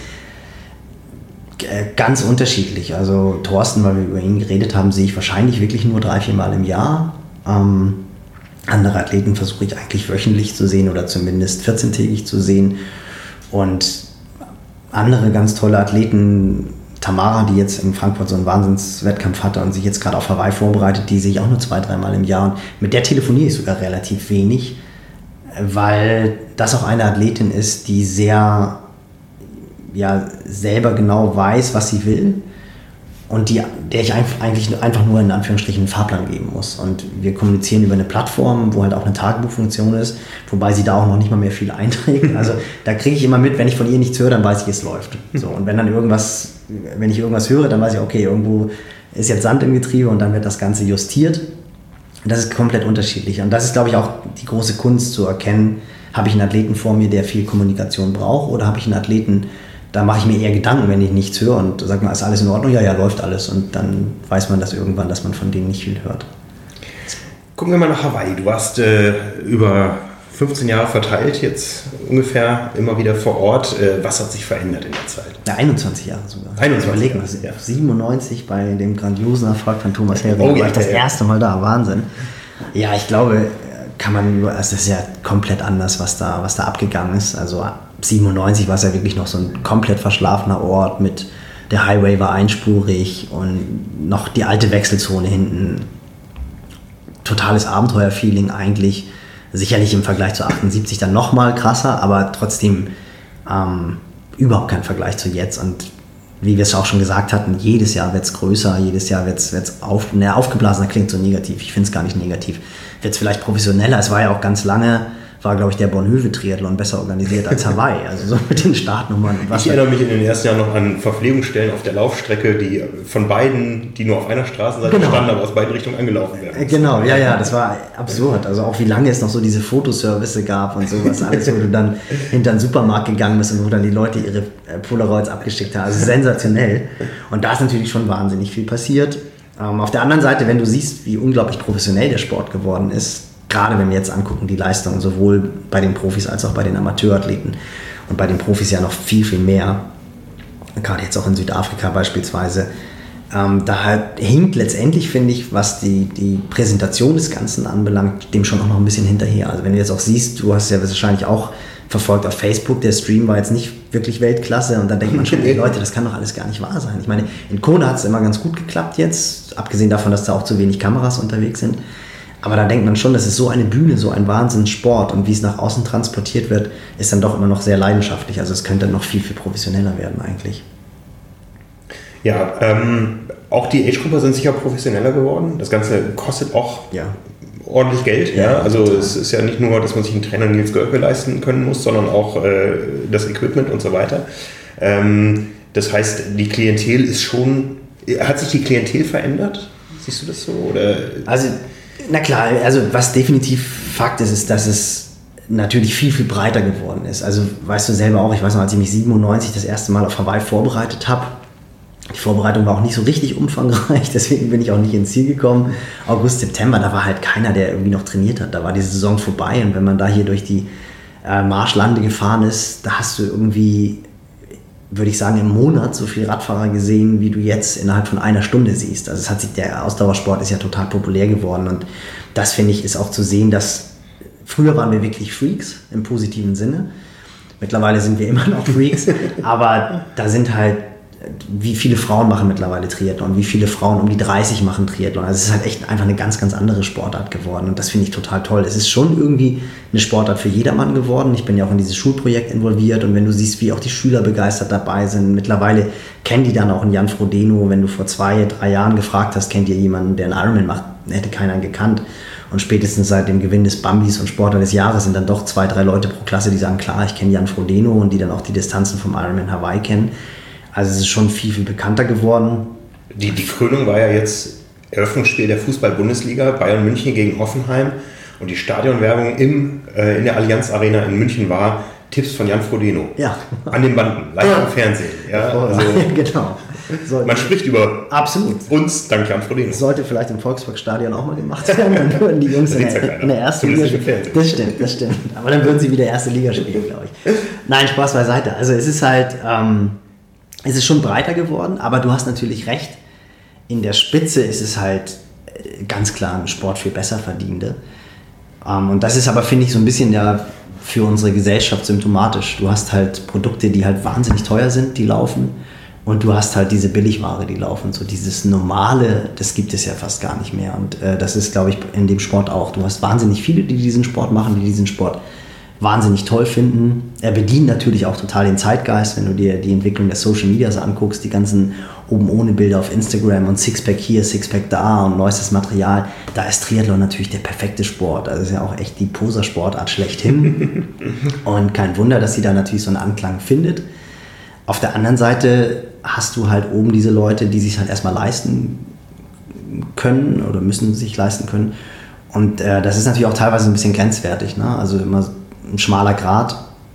G- ganz unterschiedlich. Also Thorsten, weil wir über ihn geredet haben, sehe ich wahrscheinlich wirklich nur drei, vier Mal im Jahr. Ähm, andere Athleten versuche ich eigentlich wöchentlich zu sehen oder zumindest vierzehntägig zu sehen. Und andere ganz tolle Athleten, Tamara, die jetzt in Frankfurt so einen Wahnsinnswettkampf hatte und sich jetzt gerade auf Hawaii vorbereitet, die sehe ich auch nur zwei, dreimal im Jahr. Und mit der telefoniere ich sogar relativ wenig, weil das auch eine Athletin ist, die sehr, ja, selber genau weiß, was sie will und die, der ich eigentlich einfach nur in Anführungsstrichen einen Fahrplan geben muss. Und wir kommunizieren über eine Plattform, wo halt auch eine Tagebuchfunktion ist, wobei sie da auch noch nicht mal mehr viel einträgt. Also da kriege ich immer mit, wenn ich von ihr nichts höre, dann weiß ich, es läuft. So, und wenn dann irgendwas, wenn ich irgendwas höre, dann weiß ich, okay, irgendwo ist jetzt Sand im Getriebe und dann wird das Ganze justiert. Und das ist komplett unterschiedlich. Und das ist, glaube ich, auch die große Kunst zu erkennen, habe ich einen Athleten vor mir, der viel Kommunikation braucht, oder habe ich einen Athleten, da mache ich mir eher Gedanken, wenn ich nichts höre und sage mal, ist alles in Ordnung? Ja, ja, läuft alles. Und dann weiß man das irgendwann, dass man von denen nicht viel hört. Gucken wir mal nach Hawaii. Du warst äh, über fünfzehn Jahre verteilt jetzt ungefähr immer wieder vor Ort. Äh, was hat sich verändert in der Zeit? Ja, einundzwanzig Jahre sogar. einundzwanzig Überlegen, was ja. siebenundneunzig bei dem grandiosen Erfolg von Thomas Hering. Oh, war ja, ich das ja. erste Mal da. Wahnsinn. Ja, ich glaube, kann man, also das ist ja komplett anders, was da, was da abgegangen ist. Also siebenundneunzig war es ja wirklich noch so ein komplett verschlafener Ort mit, der Highway war einspurig und noch die alte Wechselzone hinten. Totales Abenteuerfeeling eigentlich. Sicherlich im Vergleich zu achtundsiebzig dann nochmal krasser, aber trotzdem ähm, überhaupt kein Vergleich zu jetzt. Und wie wir es auch schon gesagt hatten, jedes Jahr wird es größer, jedes Jahr wird es auf, ne, aufgeblasener, klingt so negativ, ich finde es gar nicht negativ. Wird es vielleicht professioneller, es war ja auch ganz lange war, glaube ich, der Bornhöve-Triathlon besser organisiert als Hawaii. Also so mit den Startnummern. Was ich erinnere mich in den ersten Jahren noch an Verpflegungsstellen auf der Laufstrecke, die von beiden, die nur auf einer Straßenseite genau. standen, aber aus beiden Richtungen angelaufen werden. Genau, ja, ja, das war absurd. Also auch wie lange es noch so diese Fotoservice gab und sowas. Alles, wo du dann hinter den Supermarkt gegangen bist und wo dann die Leute ihre Polaroids abgeschickt haben. Also sensationell. Und da ist natürlich schon wahnsinnig viel passiert. Ähm, auf der anderen Seite, wenn du siehst, wie unglaublich professionell der Sport geworden ist, gerade wenn wir jetzt angucken, die Leistungen sowohl bei den Profis als auch bei den Amateurathleten und bei den Profis ja noch viel, viel mehr, gerade jetzt auch in Südafrika beispielsweise, ähm, da halt hinkt letztendlich, finde ich, was die, die Präsentation des Ganzen anbelangt, dem schon auch noch ein bisschen hinterher. Also wenn du jetzt auch siehst, du hast ja wahrscheinlich auch verfolgt auf Facebook, der Stream war jetzt nicht wirklich Weltklasse und da denkt man schon, ey Leute, das kann doch alles gar nicht wahr sein. Ich meine, in Kona hat es immer ganz gut geklappt jetzt, abgesehen davon, dass da auch zu wenig Kameras unterwegs sind. Aber da denkt man schon, das ist so eine Bühne, so ein Wahnsinnssport und wie es nach außen transportiert wird, ist dann doch immer noch sehr leidenschaftlich. Also es könnte noch viel, viel professioneller werden eigentlich. Ja, ähm, auch die Age-Gruppe sind sicher professioneller geworden. Das Ganze kostet auch ja. ordentlich Geld. Ja, ja. Also total. Es ist ja nicht nur, dass man sich einen Trainer Nils Görke leisten können muss, sondern auch äh, das Equipment und so weiter. Ähm, das heißt, die Klientel ist schon... Hat sich die Klientel verändert? Siehst du das so? Oder? Also, na klar, also was definitiv Fakt ist, ist, dass es natürlich viel, viel breiter geworden ist. Also weißt du selber auch, ich weiß noch, als ich mich siebenundneunzig das erste Mal auf Hawaii vorbereitet habe, die Vorbereitung war auch nicht so richtig umfangreich, deswegen bin ich auch nicht ins Ziel gekommen. August, September, da war halt keiner, der irgendwie noch trainiert hat. Da war die Saison vorbei und wenn man da hier durch die äh, Marschlande gefahren ist, da hast du irgendwie, würde ich sagen, im Monat so viele Radfahrer gesehen, wie du jetzt innerhalb von einer Stunde siehst. Also es hat sich, der Ausdauersport ist ja total populär geworden und das, finde ich, ist auch zu sehen, dass früher waren wir wirklich Freaks im positiven Sinne. Mittlerweile sind wir immer noch Freaks, aber da sind halt, wie viele Frauen machen mittlerweile Triathlon, wie viele Frauen um die dreißig machen Triathlon. Also es ist halt echt einfach eine ganz, ganz andere Sportart geworden und das finde ich total toll. Es ist schon irgendwie eine Sportart für jedermann geworden. Ich bin ja auch in dieses Schulprojekt involviert und wenn du siehst, wie auch die Schüler begeistert dabei sind, mittlerweile kennen die dann auch einen Jan Frodeno. Wenn du vor zwei, drei Jahren gefragt hast, kennt ihr jemanden, der einen Ironman macht, hätte keiner gekannt. Und spätestens seit dem Gewinn des Bambis und Sportler des Jahres sind dann doch zwei, drei Leute pro Klasse, die sagen, klar, ich kenne Jan Frodeno und die dann auch die Distanzen vom Ironman Hawaii kennen. Also es ist schon viel, viel bekannter geworden. Die, die Krönung war ja jetzt Eröffnungsspiel der Fußball-Bundesliga, Bayern München gegen Hoffenheim. Und die Stadionwerbung im, äh, in der Allianz Arena in München war Tipps von Jan Frodeno. Ja. An den Banden, live ja. im Fernsehen. Ja, also genau. Sollte man spricht über absolut. uns dank Jan Frodeno. Das sollte vielleicht im Volksparkstadion auch mal gemacht werden. Dann würden die Jungs in der, in der ersten Liga spielen. Das stimmt, das stimmt. Aber dann würden sie wieder erste Liga spielen, glaube ich. Nein, Spaß beiseite. Also es ist halt... Ähm, Es ist schon breiter geworden, aber du hast natürlich recht, in der Spitze ist es halt ganz klar ein Sport für Besserverdienende. Und das ist aber, finde ich, so ein bisschen ja für unsere Gesellschaft symptomatisch. Du hast halt Produkte, die halt wahnsinnig teuer sind, die laufen, und du hast halt diese Billigware, die laufen. So dieses Normale, das gibt es ja fast gar nicht mehr. Und äh, das ist, glaube ich, in dem Sport auch. Du hast wahnsinnig viele, die diesen Sport machen, die diesen Sport wahnsinnig toll finden. Er bedient natürlich auch total den Zeitgeist, wenn du dir die Entwicklung der Social Medias anguckst, die ganzen oben ohne Bilder auf Instagram und Sixpack hier, Sixpack da und neuestes Material. Da ist Triathlon natürlich der perfekte Sport. Das ist ja auch echt die Poser-Sportart schlechthin. Und kein Wunder, dass sie da natürlich so einen Anklang findet. Auf der anderen Seite hast du halt oben diese Leute, die sich halt erstmal leisten können oder müssen sich leisten können. Und äh, das ist natürlich auch teilweise ein bisschen grenzwertig, ne? Also immer ein schmaler Grat.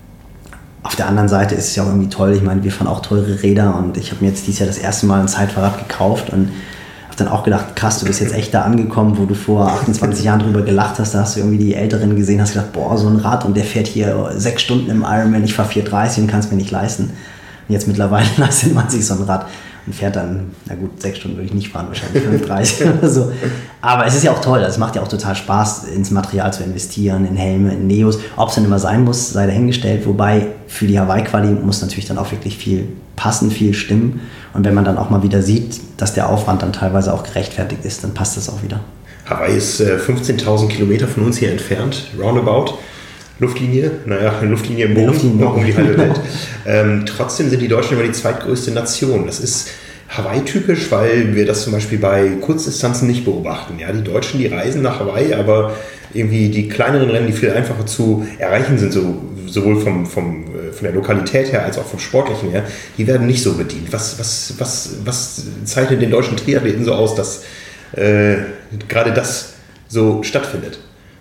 Auf der anderen Seite ist es ja auch irgendwie toll. Ich meine, wir fahren auch teure Räder und ich habe mir jetzt dieses Jahr das erste Mal ein Zeitfahrrad gekauft und habe dann auch gedacht, krass, du bist jetzt echt da angekommen, wo du vor achtundzwanzig Jahren drüber gelacht hast. Da hast du irgendwie die Älteren gesehen, hast gedacht, boah, so ein Rad und der fährt hier sechs Stunden im Ironman, ich fahre vier dreißig und kann es mir nicht leisten. Und jetzt mittlerweile leistet man sich so ein Rad und fährt dann, na gut, sechs Stunden würde ich nicht fahren, wahrscheinlich fünf dreißig oder so. Aber es ist ja auch toll, es macht ja auch total Spaß, ins Material zu investieren, in Helme, in Neos. Ob es dann immer sein muss, sei dahingestellt. Wobei für die Hawaii-Quali muss natürlich dann auch wirklich viel passen, viel stimmen. Und wenn man dann auch mal wieder sieht, dass der Aufwand dann teilweise auch gerechtfertigt ist, dann passt das auch wieder. Hawaii ist äh, fünfzehntausend Kilometer von uns hier entfernt, roundabout. Luftlinie, naja, eine Luftlinie im Boden, um die halbe Welt. ähm, trotzdem sind die Deutschen immer die zweitgrößte Nation. Das ist Hawaii-typisch, weil wir das zum Beispiel bei Kurzdistanzen nicht beobachten. Ja, die Deutschen, die reisen nach Hawaii, aber irgendwie die kleineren Rennen, die viel einfacher zu erreichen sind, so, sowohl vom, vom, von der Lokalität her als auch vom Sportlichen her, die werden nicht so bedient. Was, was, was, was zeichnet den deutschen Triathleten so aus, dass äh, gerade das so stattfindet?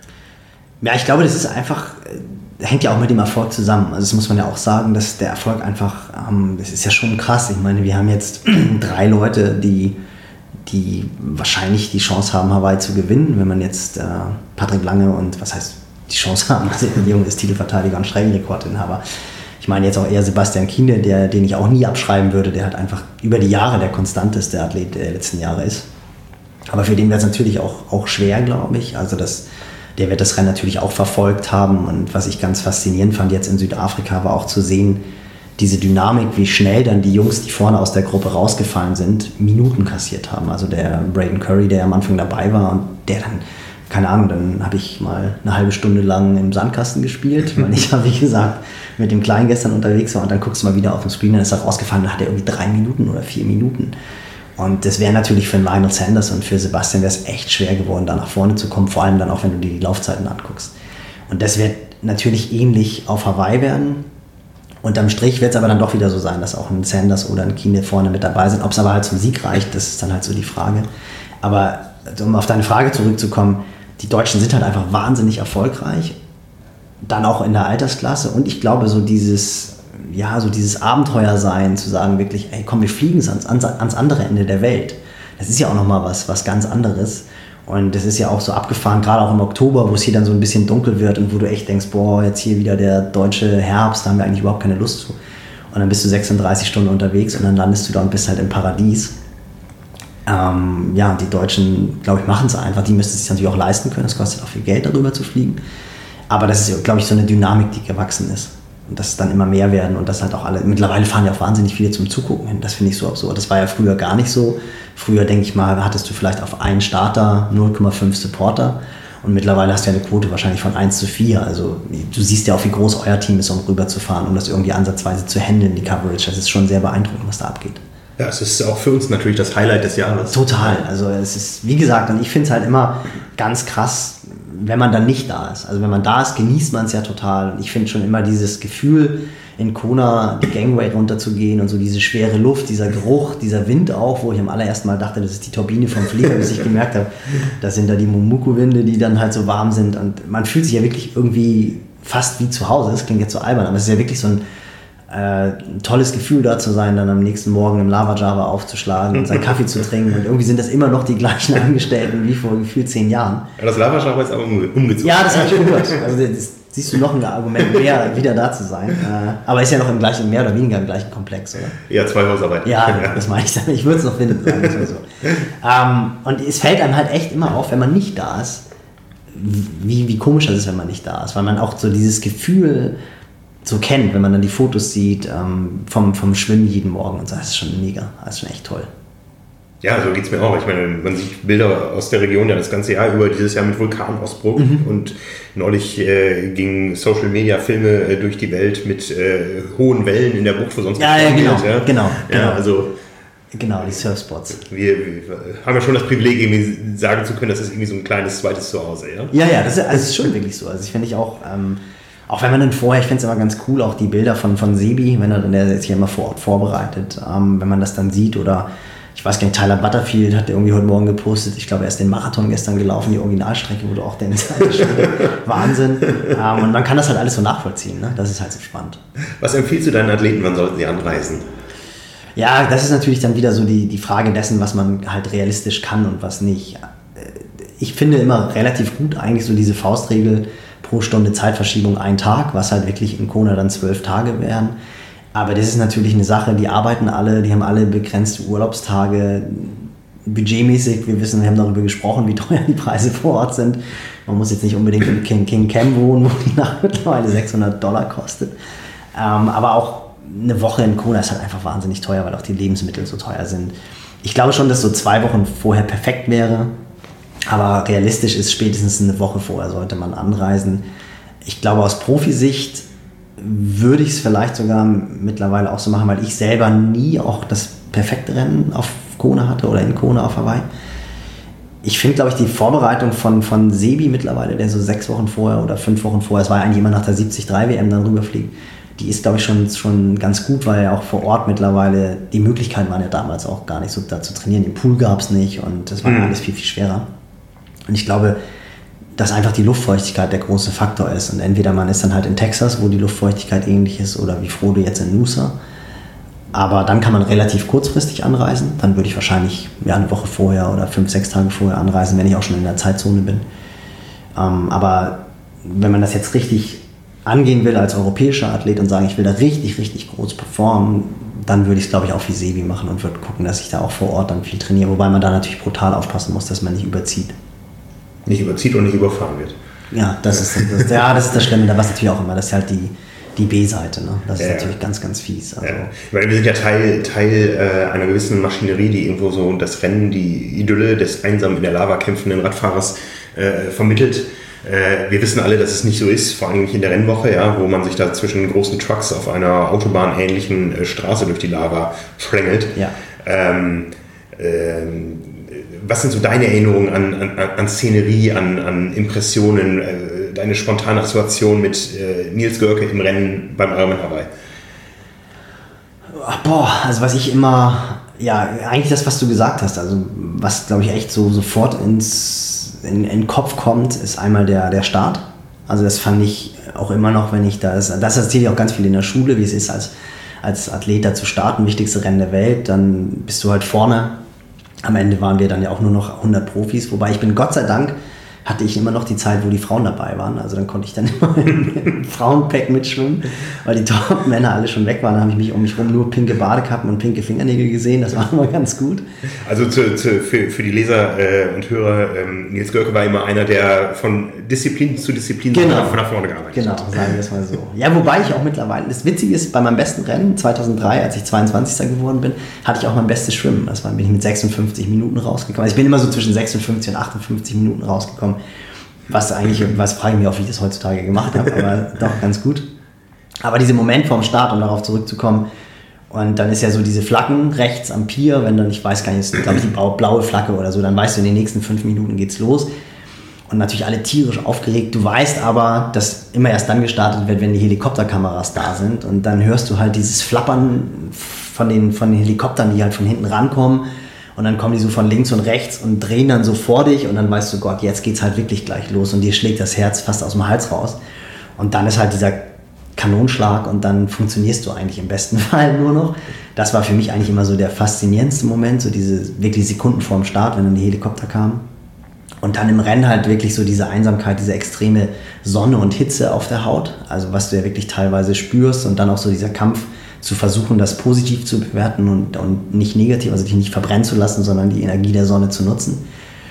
Ja, ich glaube, das ist einfach, hängt ja auch mit dem Erfolg zusammen. Also das muss man ja auch sagen, dass der Erfolg einfach, ähm, das ist ja schon krass. Ich meine, wir haben jetzt drei Leute, die, die wahrscheinlich die Chance haben, Hawaii zu gewinnen. Wenn man jetzt äh, Patrick Lange und, was heißt die Chance haben, also der Junge ist Titelverteidiger und Streckenrekordinhaber. Ich meine jetzt auch eher Sebastian Kienle, der, den ich auch nie abschreiben würde, der halt einfach über die Jahre der konstanteste Athlet der letzten Jahre ist. Aber für den wäre es natürlich auch, auch schwer, glaube ich. Also das Der wird das Rennen natürlich auch verfolgt haben, und was ich ganz faszinierend fand jetzt in Südafrika war auch zu sehen, diese Dynamik, wie schnell dann die Jungs, die vorne aus der Gruppe rausgefallen sind, Minuten kassiert haben. Also der Braden Curry, der am Anfang dabei war und der dann, keine Ahnung, dann habe ich mal eine halbe Stunde lang im Sandkasten gespielt, weil ich ja, wie gesagt, mit dem Kleinen gestern unterwegs war, und dann guckst du mal wieder auf den Screen, dann ist er rausgefallen, dann hat er irgendwie drei Minuten oder vier Minuten. Und das wäre natürlich für Lionel Sanders und für Sebastian wäre es echt schwer geworden, da nach vorne zu kommen, vor allem dann auch, wenn du dir die Laufzeiten anguckst. Und das wird natürlich ähnlich auf Hawaii werden. Unterm Strich wird es aber dann doch wieder so sein, dass auch ein Sanders oder ein Kienle vorne mit dabei sind. Ob es aber halt zum Sieg reicht, das ist dann halt so die Frage. Aber um auf deine Frage zurückzukommen, die Deutschen sind halt einfach wahnsinnig erfolgreich, dann auch in der Altersklasse, und ich glaube so dieses... ja, so dieses Abenteuer sein, zu sagen wirklich, ey komm, wir fliegen ans, ans, ans andere Ende der Welt. Das ist ja auch nochmal was, was ganz anderes. Und das ist ja auch so abgefahren, gerade auch im Oktober, wo es hier dann so ein bisschen dunkel wird und wo du echt denkst, boah, jetzt hier wieder der deutsche Herbst, da haben wir eigentlich überhaupt keine Lust zu. Und dann bist du sechsunddreißig Stunden unterwegs und dann landest du da und bist halt im Paradies. Ähm, ja, die Deutschen, glaube ich, machen es einfach. Die müssen es sich natürlich auch leisten können. Es kostet auch viel Geld, darüber zu fliegen. Aber das ist, glaube ich, so eine Dynamik, die gewachsen ist. Und dass es dann immer mehr werden und dass halt auch alle, mittlerweile fahren ja auch wahnsinnig viele zum Zugucken hin, das finde ich so absurd. Das war ja früher gar nicht so. Früher, denke ich mal, hattest du vielleicht auf einen Starter null Komma fünf Supporter, und mittlerweile hast du ja eine Quote wahrscheinlich von eins zu vier. Also du siehst ja auch, wie groß euer Team ist, um rüberzufahren, um das irgendwie ansatzweise zu handeln, die Coverage. Das ist schon sehr beeindruckend, was da abgeht. Ja, es ist auch für uns natürlich das Highlight des Jahres. Total. Also es ist, wie gesagt, und ich finde es halt immer ganz krass, wenn man dann nicht da ist. Also wenn man da ist, genießt man es ja total. Und ich finde schon immer dieses Gefühl, in Kona die Gangway runterzugehen und so diese schwere Luft, dieser Geruch, dieser Wind auch, wo ich am allerersten Mal dachte, das ist die Turbine vom Flieger, bis ich gemerkt habe, das sind da die Mumuku-Winde, die dann halt so warm sind. Und man fühlt sich ja wirklich irgendwie fast wie zu Hause. Das klingt jetzt so albern, aber es ist ja wirklich so ein Äh, ein tolles Gefühl, da zu sein, dann am nächsten Morgen im Lava Java aufzuschlagen und seinen Kaffee zu trinken, und irgendwie sind das immer noch die gleichen Angestellten wie vor gefühlt zehn Jahren. Ja, das Lava Java ist aber umgezogen. Ja, das habe ich gehört. Also das siehst du noch ein Argument mehr, wieder da zu sein. Äh, aber ist ja noch im gleichen, mehr oder weniger im gleichen Komplex, oder? Ja, zwei Hausarbeiten. Ja, ja, das meine ich dann. Ich würde es noch finden, sagen wir so. ähm, und es fällt einem halt echt immer auf, wenn man nicht da ist, wie, wie komisch das ist, wenn man nicht da ist, weil man auch so dieses Gefühl so kennt, wenn man dann die Fotos sieht ähm, vom, vom Schwimmen jeden Morgen und so. Das ist schon mega, das ist schon echt toll. Ja, so geht es mir auch. Ich meine, man sieht Bilder aus der Region ja das ganze Jahr über, dieses Jahr mit Vulkanausbruch. Mhm. Und neulich äh, gingen Social Media Filme äh, durch die Welt mit äh, hohen Wellen in der Bucht, wo sonst ja, ja, genau, wird, ja, genau, ja, genau. Also Genau, die Surfspots. Wir, wir haben ja schon das Privileg, irgendwie sagen zu können, das ist irgendwie so ein kleines zweites Zuhause, ja? Ja, ja, das ist, also das ist schon wirklich so. Also ich finde ich auch, ähm, auch wenn man dann vorher, ich finde es immer ganz cool, auch die Bilder von, von Sebi, wenn er dann, der ist ja immer vor Ort vorbereitet, ähm, wenn man das dann sieht, oder ich weiß gar nicht, Tyler Butterfield hat irgendwie heute Morgen gepostet, ich glaube, er ist den Marathon gestern gelaufen, die Originalstrecke, wo du auch deine Zeit Wahnsinn. Ähm, und man kann das halt alles so nachvollziehen, ne? Das ist halt so spannend. Was empfiehlst du deinen Athleten, wann sollten sie anreisen? Ja, das ist natürlich dann wieder so die, die Frage dessen, was man halt realistisch kann und was nicht. Ich finde immer relativ gut eigentlich so diese Faustregel pro Stunde Zeitverschiebung ein Tag, was halt wirklich in Kona dann zwölf Tage wären. Aber das ist natürlich eine Sache, die arbeiten alle, die haben alle begrenzte Urlaubstage. Budgetmäßig, wir wissen, wir haben darüber gesprochen, wie teuer die Preise vor Ort sind. Man muss jetzt nicht unbedingt in King, King Cam wohnen, wo die Nacht mittlerweile sechshundert Dollar kostet. Ähm, aber auch eine Woche in Kona ist halt einfach wahnsinnig teuer, weil auch die Lebensmittel so teuer sind. Ich glaube schon, dass so zwei Wochen vorher perfekt wäre, aber realistisch ist, spätestens eine Woche vorher sollte man anreisen. Ich glaube, aus Profisicht würde ich es vielleicht sogar mittlerweile auch so machen, weil ich selber nie auch das perfekte Rennen auf Kona hatte oder in Kona auf Hawaii. Ich finde, glaube ich, die Vorbereitung von, von Sebi mittlerweile, der so sechs Wochen vorher oder fünf Wochen vorher, es war ja eigentlich immer nach der siebzig drei W M dann rüberfliegt, die ist, glaube ich, schon, schon ganz gut, weil ja auch vor Ort mittlerweile, die Möglichkeiten waren ja damals auch gar nicht so da zu trainieren. Den Pool gab es nicht und das war mhm. alles viel, viel schwerer. Und ich glaube, dass einfach die Luftfeuchtigkeit der große Faktor ist. Und entweder man ist dann halt in Texas, wo die Luftfeuchtigkeit ähnlich ist, oder wie Frodo jetzt in Noosa. Aber dann kann man relativ kurzfristig anreisen. Dann würde ich wahrscheinlich ja, eine Woche vorher oder fünf, sechs Tage vorher anreisen, wenn ich auch schon in der Zeitzone bin. Ähm, aber wenn man das jetzt richtig angehen will als europäischer Athlet und sagen, ich will da richtig, richtig groß performen, dann würde ich es, glaube ich, auch wie Sebi machen und würde gucken, dass ich da auch vor Ort dann viel trainiere. Wobei man da natürlich brutal aufpassen muss, dass man nicht überzieht. Nicht überzieht und nicht überfahren wird. Ja, das ist das, ja, das, ist das Schlimme. Da war es natürlich auch immer. Das ist halt die, die B-Seite. Ne? Das ist ja, natürlich ganz, ganz fies. Also. Ja. Ich meine, wir sind ja Teil, Teil äh, einer gewissen Maschinerie, die irgendwo so das Rennen, die Idylle des einsam in der Lava kämpfenden Radfahrers äh, vermittelt. Äh, wir wissen alle, dass es nicht so ist, vor allem nicht in der Rennwoche, ja, wo man sich da zwischen großen Trucks auf einer autobahnähnlichen äh, Straße durch die Lava schlängelt. Ja. Ähm, ähm, was sind so deine Erinnerungen an, an, an Szenerie, an, an Impressionen, äh, deine spontane Assoziation mit äh, Nils Görke im Rennen beim Ironman Hawaii? Boah, also was ich immer, ja, eigentlich das, was du gesagt hast, also was, glaube ich, echt so sofort ins, in, in den Kopf kommt, ist einmal der, der Start. Also das fand ich auch immer noch, wenn ich das, das erzähle ich auch ganz viel in der Schule, wie es ist, als, als Athlet da zu starten, wichtigste Rennen der Welt, dann bist du halt vorne. Am Ende waren wir dann ja auch nur noch hundert Profis, wobei ich bin, Gott sei Dank, hatte ich immer noch die Zeit, wo die Frauen dabei waren. Also dann konnte ich dann immer im Frauenpack mitschwimmen, weil die Top-Männer alle schon weg waren. Da habe ich mich um mich rum nur pinke Badekappen und pinke Fingernägel gesehen. Das war immer ganz gut. Also zu, zu, für, für die Leser äh, und Hörer, ähm, Nils Görke war immer einer, der von Disziplin zu Disziplin genau. von nach vorne gearbeitet genau, hat. Genau, sagen wir es mal so. Ja, wobei ich auch mittlerweile, das Witzige ist, bei meinem besten Rennen zweitausenddrei, als ich zweiundzwanzigster geworden bin, hatte ich auch mein bestes Schwimmen. Das war, bin ich mit sechsundfünfzig Minuten rausgekommen. Also ich bin immer so zwischen sechsundfünfzig und achtundfünfzig Minuten rausgekommen. Was eigentlich, was frage ich mich auch, wie ich das heutzutage gemacht habe, aber doch ganz gut. Aber dieser Moment vorm Start, um darauf zurückzukommen, und dann ist ja so diese Flaggen rechts am Pier, wenn dann, ich weiß gar nicht, ist glaube ich die blaue Flagge oder so, dann weißt du, in den nächsten fünf Minuten geht's los. Und natürlich alle tierisch aufgeregt. Du weißt aber, dass immer erst dann gestartet wird, wenn die Helikopterkameras da sind. Und dann hörst du halt dieses Flappern von den, von den Helikoptern, die halt von hinten rankommen. Und dann kommen die so von links und rechts und drehen dann so vor dich und dann weißt du, Gott, jetzt geht's halt wirklich gleich los und dir schlägt das Herz fast aus dem Hals raus. Und dann ist halt dieser Kanonschlag und dann funktionierst du eigentlich im besten Fall nur noch. Das war für mich eigentlich immer so der faszinierendste Moment, so diese wirklich Sekunden vorm Start, wenn dann die Helikopter kamen. Und dann im Rennen halt wirklich so diese Einsamkeit, diese extreme Sonne und Hitze auf der Haut, also was du ja wirklich teilweise spürst und dann auch so dieser Kampf, zu versuchen, das positiv zu bewerten und, und nicht negativ, also dich nicht verbrennen zu lassen, sondern die Energie der Sonne zu nutzen.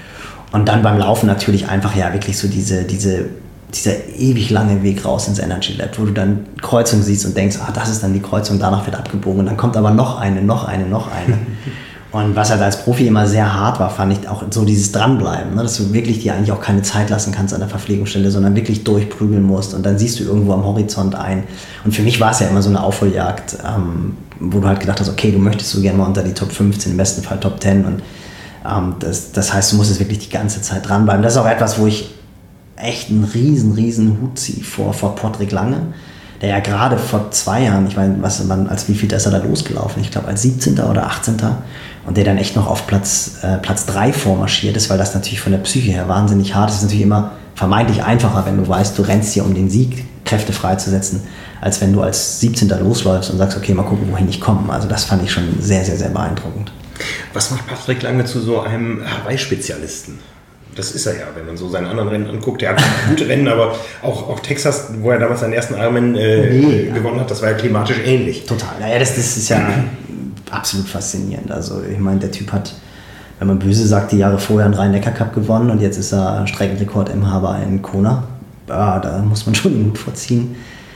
Und dann beim Laufen natürlich einfach ja wirklich so diese, diese, dieser ewig lange Weg raus ins Energy Lab, wo du dann Kreuzung siehst und denkst, ah, das ist dann die Kreuzung, danach wird abgebogen und dann kommt aber noch eine, noch eine, noch eine. Und was halt als Profi immer sehr hart war, fand ich auch so dieses Dranbleiben, ne? Dass du wirklich dir eigentlich auch keine Zeit lassen kannst an der Verpflegungsstelle, sondern wirklich durchprügeln musst und dann siehst du irgendwo am Horizont ein. Und für mich war es ja immer so eine Aufholjagd, ähm, wo du halt gedacht hast, okay, du möchtest so gerne mal unter die Top fünfzehn, im besten Fall Top zehn und ähm, das, das heißt, du musst jetzt wirklich die ganze Zeit dranbleiben. Das ist auch etwas, wo ich echt einen riesen, riesen Hut ziehe vor, vor Patrick Lange, der ja gerade vor zwei Jahren, ich meine, was man, als wie viel ist er da losgelaufen? Ich glaube als siebzehnter oder achtzehnter und der dann echt noch auf Platz, äh, Platz drei vormarschiert ist, weil das natürlich von der Psyche her wahnsinnig hart ist. Es ist natürlich immer vermeintlich einfacher, wenn du weißt, du rennst hier, um den Sieg Kräfte freizusetzen, als wenn du als siebzehnter losläufst und sagst, okay, mal gucken, wohin ich komme. Also das fand ich schon sehr, sehr, sehr beeindruckend. Was macht Patrick Lange zu so einem Hawaii-Spezialisten? Das ist er ja, wenn man so seine anderen Rennen anguckt. Er hat gute Rennen, aber auch, auch Texas, wo er damals seinen ersten Ironman äh, nee, ja. gewonnen hat, das war ja klimatisch ähnlich. Total, naja, das, das ist ja absolut faszinierend. Also ich meine, der Typ hat, wenn man böse sagt, die Jahre vorher einen Rhein-Neckar-Cup gewonnen und jetzt ist er Streckenrekord im Hawaii in Kona. Ja, da muss man schon den Hut vorziehen.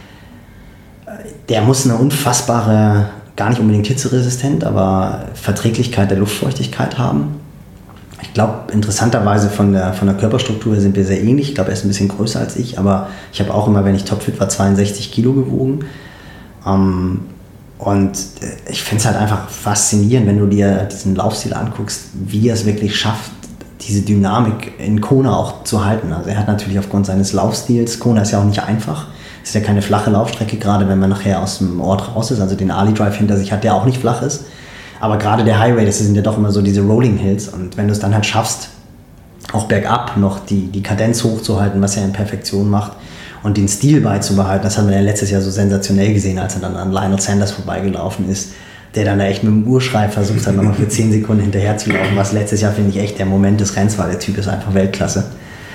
Der muss eine unfassbare, gar nicht unbedingt hitzeresistent, aber Verträglichkeit der Luftfeuchtigkeit haben. Ich glaube, interessanterweise von der, von der Körperstruktur sind wir sehr ähnlich. Ich glaube, er ist ein bisschen größer als ich, aber ich habe auch immer, wenn ich topfit war, zweiundsechzig Kilo gewogen. Ähm, Und ich finde es halt einfach faszinierend, wenn du dir diesen Laufstil anguckst, wie er es wirklich schafft, diese Dynamik in Kona auch zu halten. Also er hat natürlich aufgrund seines Laufstils, Kona ist ja auch nicht einfach, es ist ja keine flache Laufstrecke, gerade wenn man nachher aus dem Ort raus ist, also den Ali Drive hinter sich hat, der auch nicht flach ist. Aber gerade der Highway, das sind ja doch immer so diese Rolling Hills, und wenn du es dann halt schaffst, auch bergab noch die, die Kadenz hochzuhalten, was er in Perfektion macht, und den Stil beizubehalten, das haben wir ja letztes Jahr so sensationell gesehen, als er dann an Lionel Sanders vorbeigelaufen ist, der dann da echt mit dem Urschrei versucht hat, nochmal für zehn Sekunden hinterher zu laufen, was letztes Jahr, finde ich, echt der Moment des Rennens war. Der Typ ist einfach Weltklasse.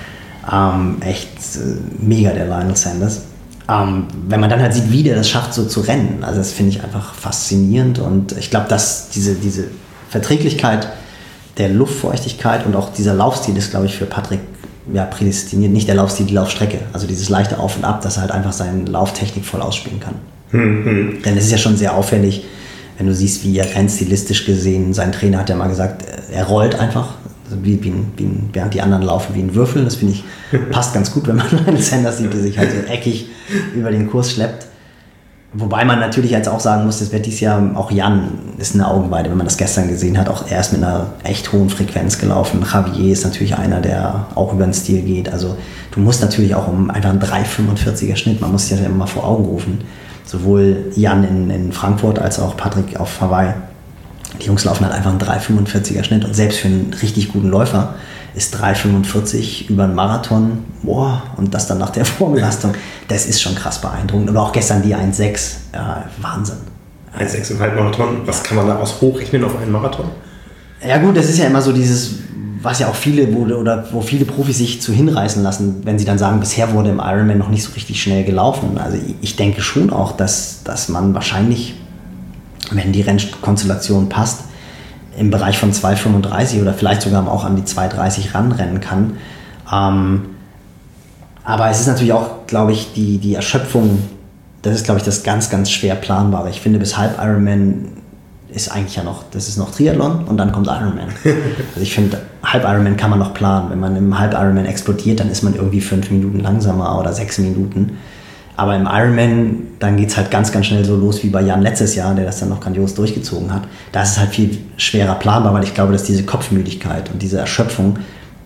Ähm, echt äh, mega, der Lionel Sanders. Ähm, wenn man dann halt sieht, wie der das schafft, so zu rennen, also das finde ich einfach faszinierend, und ich glaube, dass diese, diese Verträglichkeit der Luftfeuchtigkeit und auch dieser Laufstil ist, glaube ich, für Patrick ja, prädestiniert. Nicht der Laufstil, die Laufstrecke, also dieses leichte Auf und Ab, dass er halt einfach seine Lauftechnik voll ausspielen kann. Hm, hm. Denn es ist ja schon sehr auffällig, wenn du siehst, wie er rennt, stilistisch gesehen. Sein Trainer hat ja mal gesagt, er rollt einfach, also wie, wie, ein, wie ein, während die anderen laufen wie ein Würfel. Das finde ich, passt ganz gut, wenn man einen Sanders sieht, der sich halt so eckig über den Kurs schleppt. Wobei man natürlich jetzt auch sagen muss, das wird dieses Jahr auch Jan, ist eine Augenweide, wenn man das gestern gesehen hat, auch er ist mit einer echt hohen Frequenz gelaufen. Javier ist natürlich einer, der auch über den Stil geht. Also du musst natürlich auch um einfach einen drei fünfundvierziger Schnitt, man muss sich das ja immer vor Augen rufen. Sowohl Jan in, in Frankfurt als auch Patrick auf Hawaii. Die Jungs laufen halt einfach einen drei fünfundvierziger Schnitt, und selbst für einen richtig guten Läufer ist drei fünfundvierzig über einen Marathon, boah, und das dann nach der Vorbelastung, das ist schon krass beeindruckend. Oder auch gestern die eins Komma sechs, ja, Wahnsinn. eins Komma sechs im Halbmarathon, was kann man daraus hochrechnen auf einen Marathon? Ja gut, das ist ja immer so dieses, was ja auch viele, wo, oder wo viele Profis sich zu hinreißen lassen, wenn sie dann sagen, bisher wurde im Ironman noch nicht so richtig schnell gelaufen. Also ich denke schon auch, dass, dass man wahrscheinlich, wenn die Rennkonstellation passt, im Bereich von zwei fünfunddreißig oder vielleicht sogar auch an die zwei dreißig ranrennen kann. Ähm, aber es ist natürlich auch, glaube ich, die, die Erschöpfung, das ist, glaube ich, das ganz, ganz schwer Planbare. Ich finde, bis Halb-Ironman ist eigentlich ja noch, das ist noch Triathlon und dann kommt Ironman. Also ich finde, Halb-Ironman kann man noch planen. Wenn man im Halb-Ironman explodiert, dann ist man irgendwie fünf Minuten langsamer oder sechs Minuten. Aber im Ironman, dann geht es halt ganz, ganz schnell so los wie bei Jan letztes Jahr, der das dann noch grandios durchgezogen hat. Da ist es halt viel schwerer planbar, weil ich glaube, dass diese Kopfmüdigkeit und diese Erschöpfung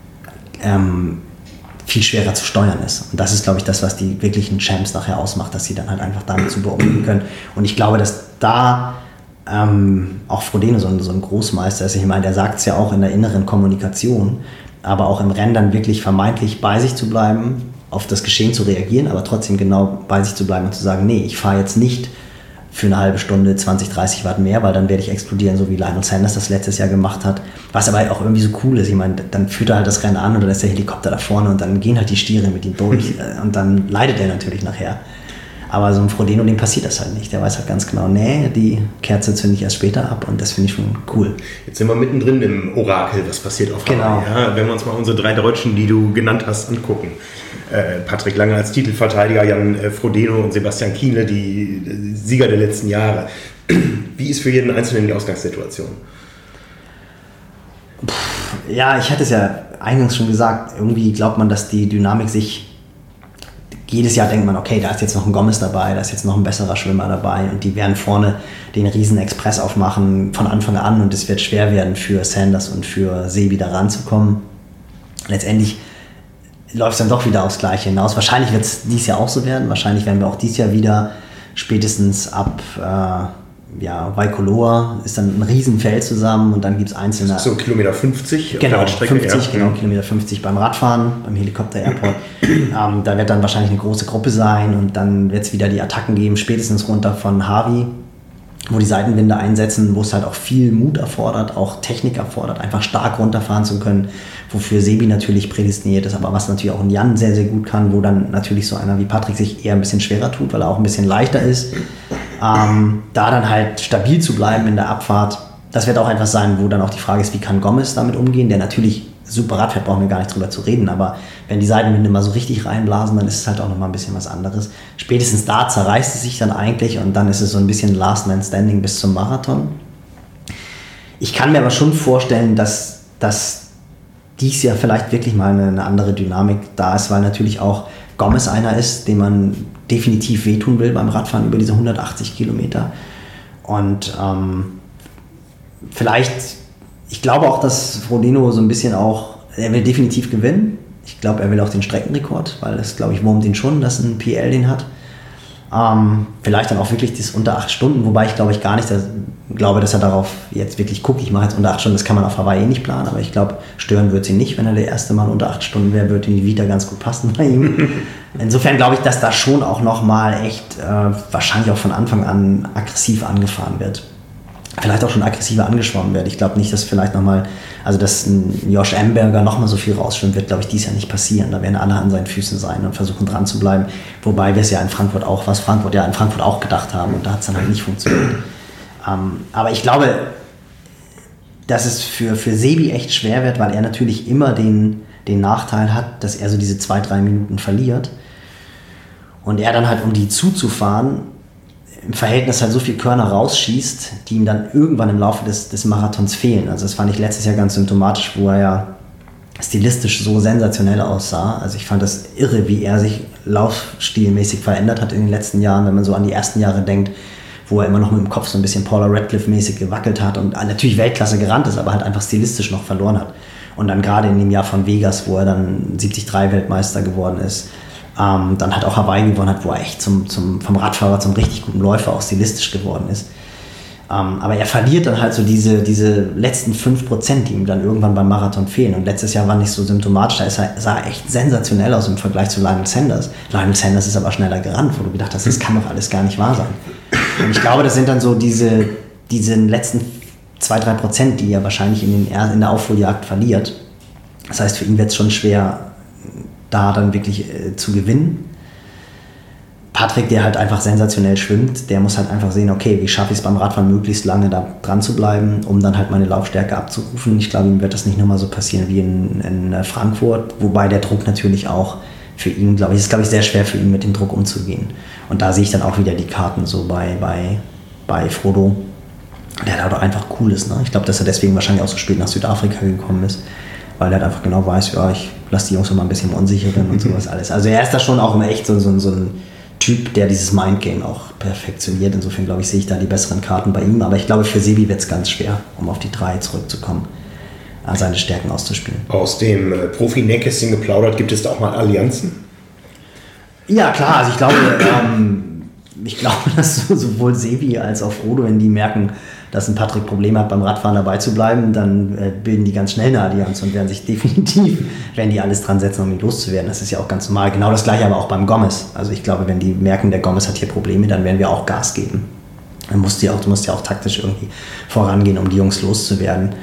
ähm, viel schwerer zu steuern ist. Und das ist, glaube ich, das, was die wirklichen Champs nachher ausmacht, dass sie dann halt einfach damit zu beobachten können. Und ich glaube, dass da ähm, auch Frodeno so ein, so ein Großmeister ist. Ich meine, der sagt es ja auch in der inneren Kommunikation, aber auch im Rennen dann wirklich vermeintlich bei sich zu bleiben, auf das Geschehen zu reagieren, aber trotzdem genau bei sich zu bleiben und zu sagen, nee, ich fahre jetzt nicht für eine halbe Stunde zwanzig, dreißig Watt mehr, weil dann werde ich explodieren, so wie Lionel Sanders das letztes Jahr gemacht hat. Was aber auch irgendwie so cool ist. Ich meine, dann führt er halt das Rennen an und dann ist der Helikopter da vorne und dann gehen halt die Stiere mit ihm durch und dann leidet er natürlich nachher. Aber so ein Frodeno, dem passiert das halt nicht. Der weiß halt ganz genau, nee, die Kerze zünde ich erst später ab, und das finde ich schon cool. Jetzt sind wir mittendrin im Orakel, was passiert auf Hawaii. Genau. Ja, wenn wir uns mal unsere drei Deutschen, die du genannt hast, angucken. Äh, Patrick Lange als Titelverteidiger, Jan äh, Frodeno und Sebastian Kienle, die äh, Sieger der letzten Jahre. Wie ist für jeden Einzelnen die Ausgangssituation? Puh, ja, ich hatte es ja eingangs schon gesagt, irgendwie glaubt man, dass die Dynamik sich jedes Jahr denkt man, okay, da ist jetzt noch ein Gomez dabei, da ist jetzt noch ein besserer Schwimmer dabei, und die werden vorne den riesen Express aufmachen von Anfang an, und es wird schwer werden für Sanders und für Sebi da ranzukommen. Letztendlich läuft es dann doch wieder aufs Gleiche hinaus. Wahrscheinlich wird es dieses Jahr auch so werden, wahrscheinlich werden wir auch dieses Jahr wieder spätestens ab äh, ja, Waikoloa ist dann ein Riesenfeld zusammen, und dann gibt es einzelne... So Kilometer fünfzig genau, auf der Radstrecke, fünfzig, ja. genau, Kilometer fünfzig beim Radfahren, beim Helikopter-Airport. ähm, da wird dann wahrscheinlich eine große Gruppe sein, und dann wird es wieder die Attacken geben, spätestens runter von Hawi, wo die Seitenwinde einsetzen, wo es halt auch viel Mut erfordert, auch Technik erfordert, einfach stark runterfahren zu können, wofür Sebi natürlich prädestiniert ist, aber was natürlich auch ein Jan sehr, sehr gut kann, wo dann natürlich so einer wie Patrick sich eher ein bisschen schwerer tut, weil er auch ein bisschen leichter ist. Ähm, da dann halt stabil zu bleiben in der Abfahrt, das wird auch etwas sein, wo dann auch die Frage ist, wie kann Gomez damit umgehen, der natürlich super Rad fährt, brauchen wir gar nicht drüber zu reden, aber wenn die Seitenwinde mal so richtig reinblasen, dann ist es halt auch nochmal ein bisschen was anderes. Spätestens da zerreißt es sich dann eigentlich, und dann ist es so ein bisschen Last Man Standing bis zum Marathon. Ich kann mir aber schon vorstellen, dass, dass dies Jahr vielleicht wirklich mal eine, eine andere Dynamik da ist, weil natürlich auch Gomez einer ist, dem man definitiv wehtun will beim Radfahren über diese hundertachtzig Kilometer. Und ähm, vielleicht, ich glaube auch, dass Frodeno so ein bisschen auch, er will definitiv gewinnen. Ich glaube, er will auch den Streckenrekord, weil das, glaube ich, wurmt ihn schon, dass ein P L den hat. Ähm, vielleicht dann auch wirklich das unter acht Stunden, wobei ich glaube ich gar nicht, dass, glaube, dass er darauf jetzt wirklich guckt. Ich mache jetzt unter acht Stunden, das kann man auf Hawaii eh nicht planen, aber ich glaube, stören wird sie nicht, wenn er der erste Mal unter acht Stunden wäre, würde die Vita ganz gut passen bei ihm. Insofern glaube ich, dass da schon auch nochmal echt äh, wahrscheinlich auch von Anfang an aggressiv angefahren wird. Vielleicht auch schon aggressiver angeschwommen wird. Ich glaube nicht, dass vielleicht nochmal, also dass ein Josh Amberger nochmal so viel rausschwimmen wird, glaube ich, dies Jahr nicht passieren. Da werden alle an seinen Füßen sein und versuchen dran zu bleiben. Wobei wir es ja in Frankfurt auch, was Frankfurt ja in Frankfurt auch gedacht haben und da hat es dann halt nicht funktioniert. ähm, aber ich glaube, dass es für, für Sebi echt schwer wird, weil er natürlich immer den, den Nachteil hat, dass er so diese zwei, drei Minuten verliert. Und er dann halt, um die zuzufahren, im Verhältnis halt so viel Körner rausschießt, die ihm dann irgendwann im Laufe des, des Marathons fehlen. Also das fand ich letztes Jahr ganz symptomatisch, wo er ja stilistisch so sensationell aussah. Also ich fand das irre, wie er sich laufstilmäßig verändert hat in den letzten Jahren, wenn man so an die ersten Jahre denkt, wo er immer noch mit dem Kopf so ein bisschen Paula Radcliffe-mäßig gewackelt hat und natürlich Weltklasse gerannt ist, aber halt einfach stilistisch noch verloren hat. Und dann gerade in dem Jahr von Vegas, wo er dann siebzig drei Weltmeister geworden ist, Ähm, dann hat auch Hawaii gewonnen hat, wo er echt zum, zum, vom Radfahrer zum richtig guten Läufer auch stilistisch geworden ist. Ähm, aber er verliert dann halt so diese, diese letzten fünf Prozent, die ihm dann irgendwann beim Marathon fehlen. Und letztes Jahr war nicht so symptomatisch, da ist er, sah er echt sensationell aus im Vergleich zu Lionel Sanders. Lionel Sanders ist aber schneller gerannt, wo du gedacht hast, das kann doch alles gar nicht wahr sein. Und ich glaube, das sind dann so diese, diese letzten zwei, drei Prozent, die er wahrscheinlich in, den, in der Aufholjagd verliert. Das heißt, für ihn wird es schon schwer, da dann wirklich äh, zu gewinnen. Patrick, der halt einfach sensationell schwimmt, der muss halt einfach sehen, okay, wie schaffe ich es beim Radfahren möglichst lange da dran zu bleiben, um dann halt meine Laufstärke abzurufen. Ich glaube, ihm wird das nicht nochmal so passieren wie in, in Frankfurt, wobei der Druck natürlich auch für ihn, glaube ich, ist glaube ich sehr schwer für ihn mit dem Druck umzugehen. Und da sehe ich dann auch wieder die Karten so bei, bei, bei Frodo, der da doch einfach cool ist. Ne? Ich glaube, dass er deswegen wahrscheinlich auch so spät nach Südafrika gekommen ist, weil er halt einfach genau weiß, ja, ich lasse die Jungs noch mal ein bisschen unsicheren und sowas alles. Also er ist da schon auch immer echt so, so, so ein Typ, der dieses Mindgame auch perfektioniert. Insofern, glaube ich, sehe ich da die besseren Karten bei ihm. Aber ich glaube, für Sebi wird es ganz schwer, um auf die drei zurückzukommen, seine Stärken auszuspielen. Aus dem äh, Profi-Nähkästchen geplaudert, gibt es da auch mal Allianzen? Ja, klar. Also ich glaube, ähm, ich glaube, dass sowohl Sebi als auch Frodo, wenn die merken, dass ein Patrick Probleme hat, beim Radfahren dabei zu bleiben, dann äh, bilden die ganz schnell eine Allianz und werden sich definitiv, werden die alles dran setzen, um ihn loszuwerden. Das ist ja auch ganz normal. Genau das gleiche aber auch beim Gomez. Also ich glaube, wenn die merken, der Gomez hat hier Probleme, dann werden wir auch Gas geben. Dann musst du ja auch, du musst ja auch taktisch irgendwie vorangehen, um die Jungs loszuwerden.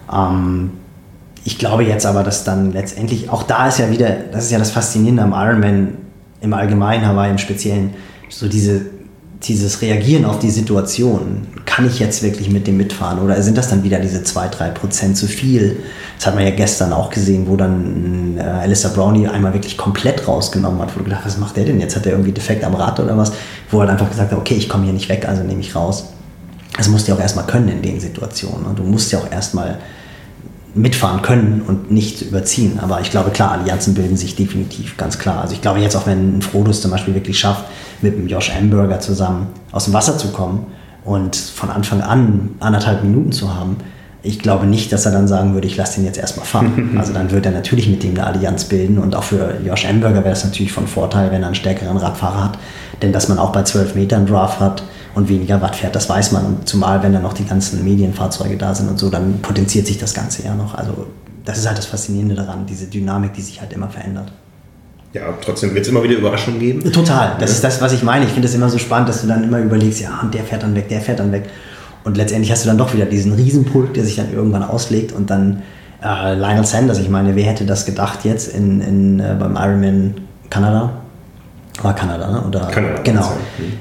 Ähm, ich glaube jetzt aber, dass dann letztendlich, auch da ist ja wieder, das ist ja das Faszinierende am Ironman im Allgemeinen, Hawaii im Speziellen, so diese dieses Reagieren auf die Situation, kann ich jetzt wirklich mit dem mitfahren oder sind das dann wieder diese zwei bis drei Prozent zu viel? Das hat man ja gestern auch gesehen, wo dann äh, Alistair Brownlee einmal wirklich komplett rausgenommen hat, wo du gedacht hast, was macht der denn jetzt? Hat der irgendwie defekt am Rad oder was? Wo er halt einfach gesagt hat, okay, ich komme hier nicht weg, also nehme ich raus. Das musst du ja auch erstmal können in den Situationen. Und du musst ja auch erstmal mitfahren können und nicht überziehen. Aber ich glaube, klar, Allianzen bilden sich definitiv, ganz klar. Also ich glaube jetzt auch, wenn ein Frodo es zum Beispiel wirklich schafft, mit dem Josh Amberger zusammen aus dem Wasser zu kommen und von Anfang an anderthalb Minuten zu haben, ich glaube nicht, dass er dann sagen würde, ich lasse den jetzt erstmal fahren. Also dann würde er natürlich mit dem eine Allianz bilden und auch für Josh Amberger wäre es natürlich von Vorteil, wenn er einen stärkeren Radfahrer hat, denn dass man auch bei zwölf Metern Draft hat und weniger Watt fährt, das weiß man. Und zumal, wenn dann noch die ganzen Medienfahrzeuge da sind und so, dann potenziert sich das Ganze ja noch. Also das ist halt das Faszinierende daran, diese Dynamik, die sich halt immer verändert. Ja, trotzdem wird es immer wieder Überraschungen geben. Total, das ja. ist das, was ich meine. Ich finde es immer so spannend, dass du dann immer überlegst, ja, und der fährt dann weg, der fährt dann weg. Und letztendlich hast du dann doch wieder diesen Riesenpulk, der sich dann irgendwann auslegt und dann äh, Lionel Sanders, ich meine, wer hätte das gedacht jetzt in, in, äh, beim Ironman Kanada? War Kanada, ne? Oder, Kanada. Genau.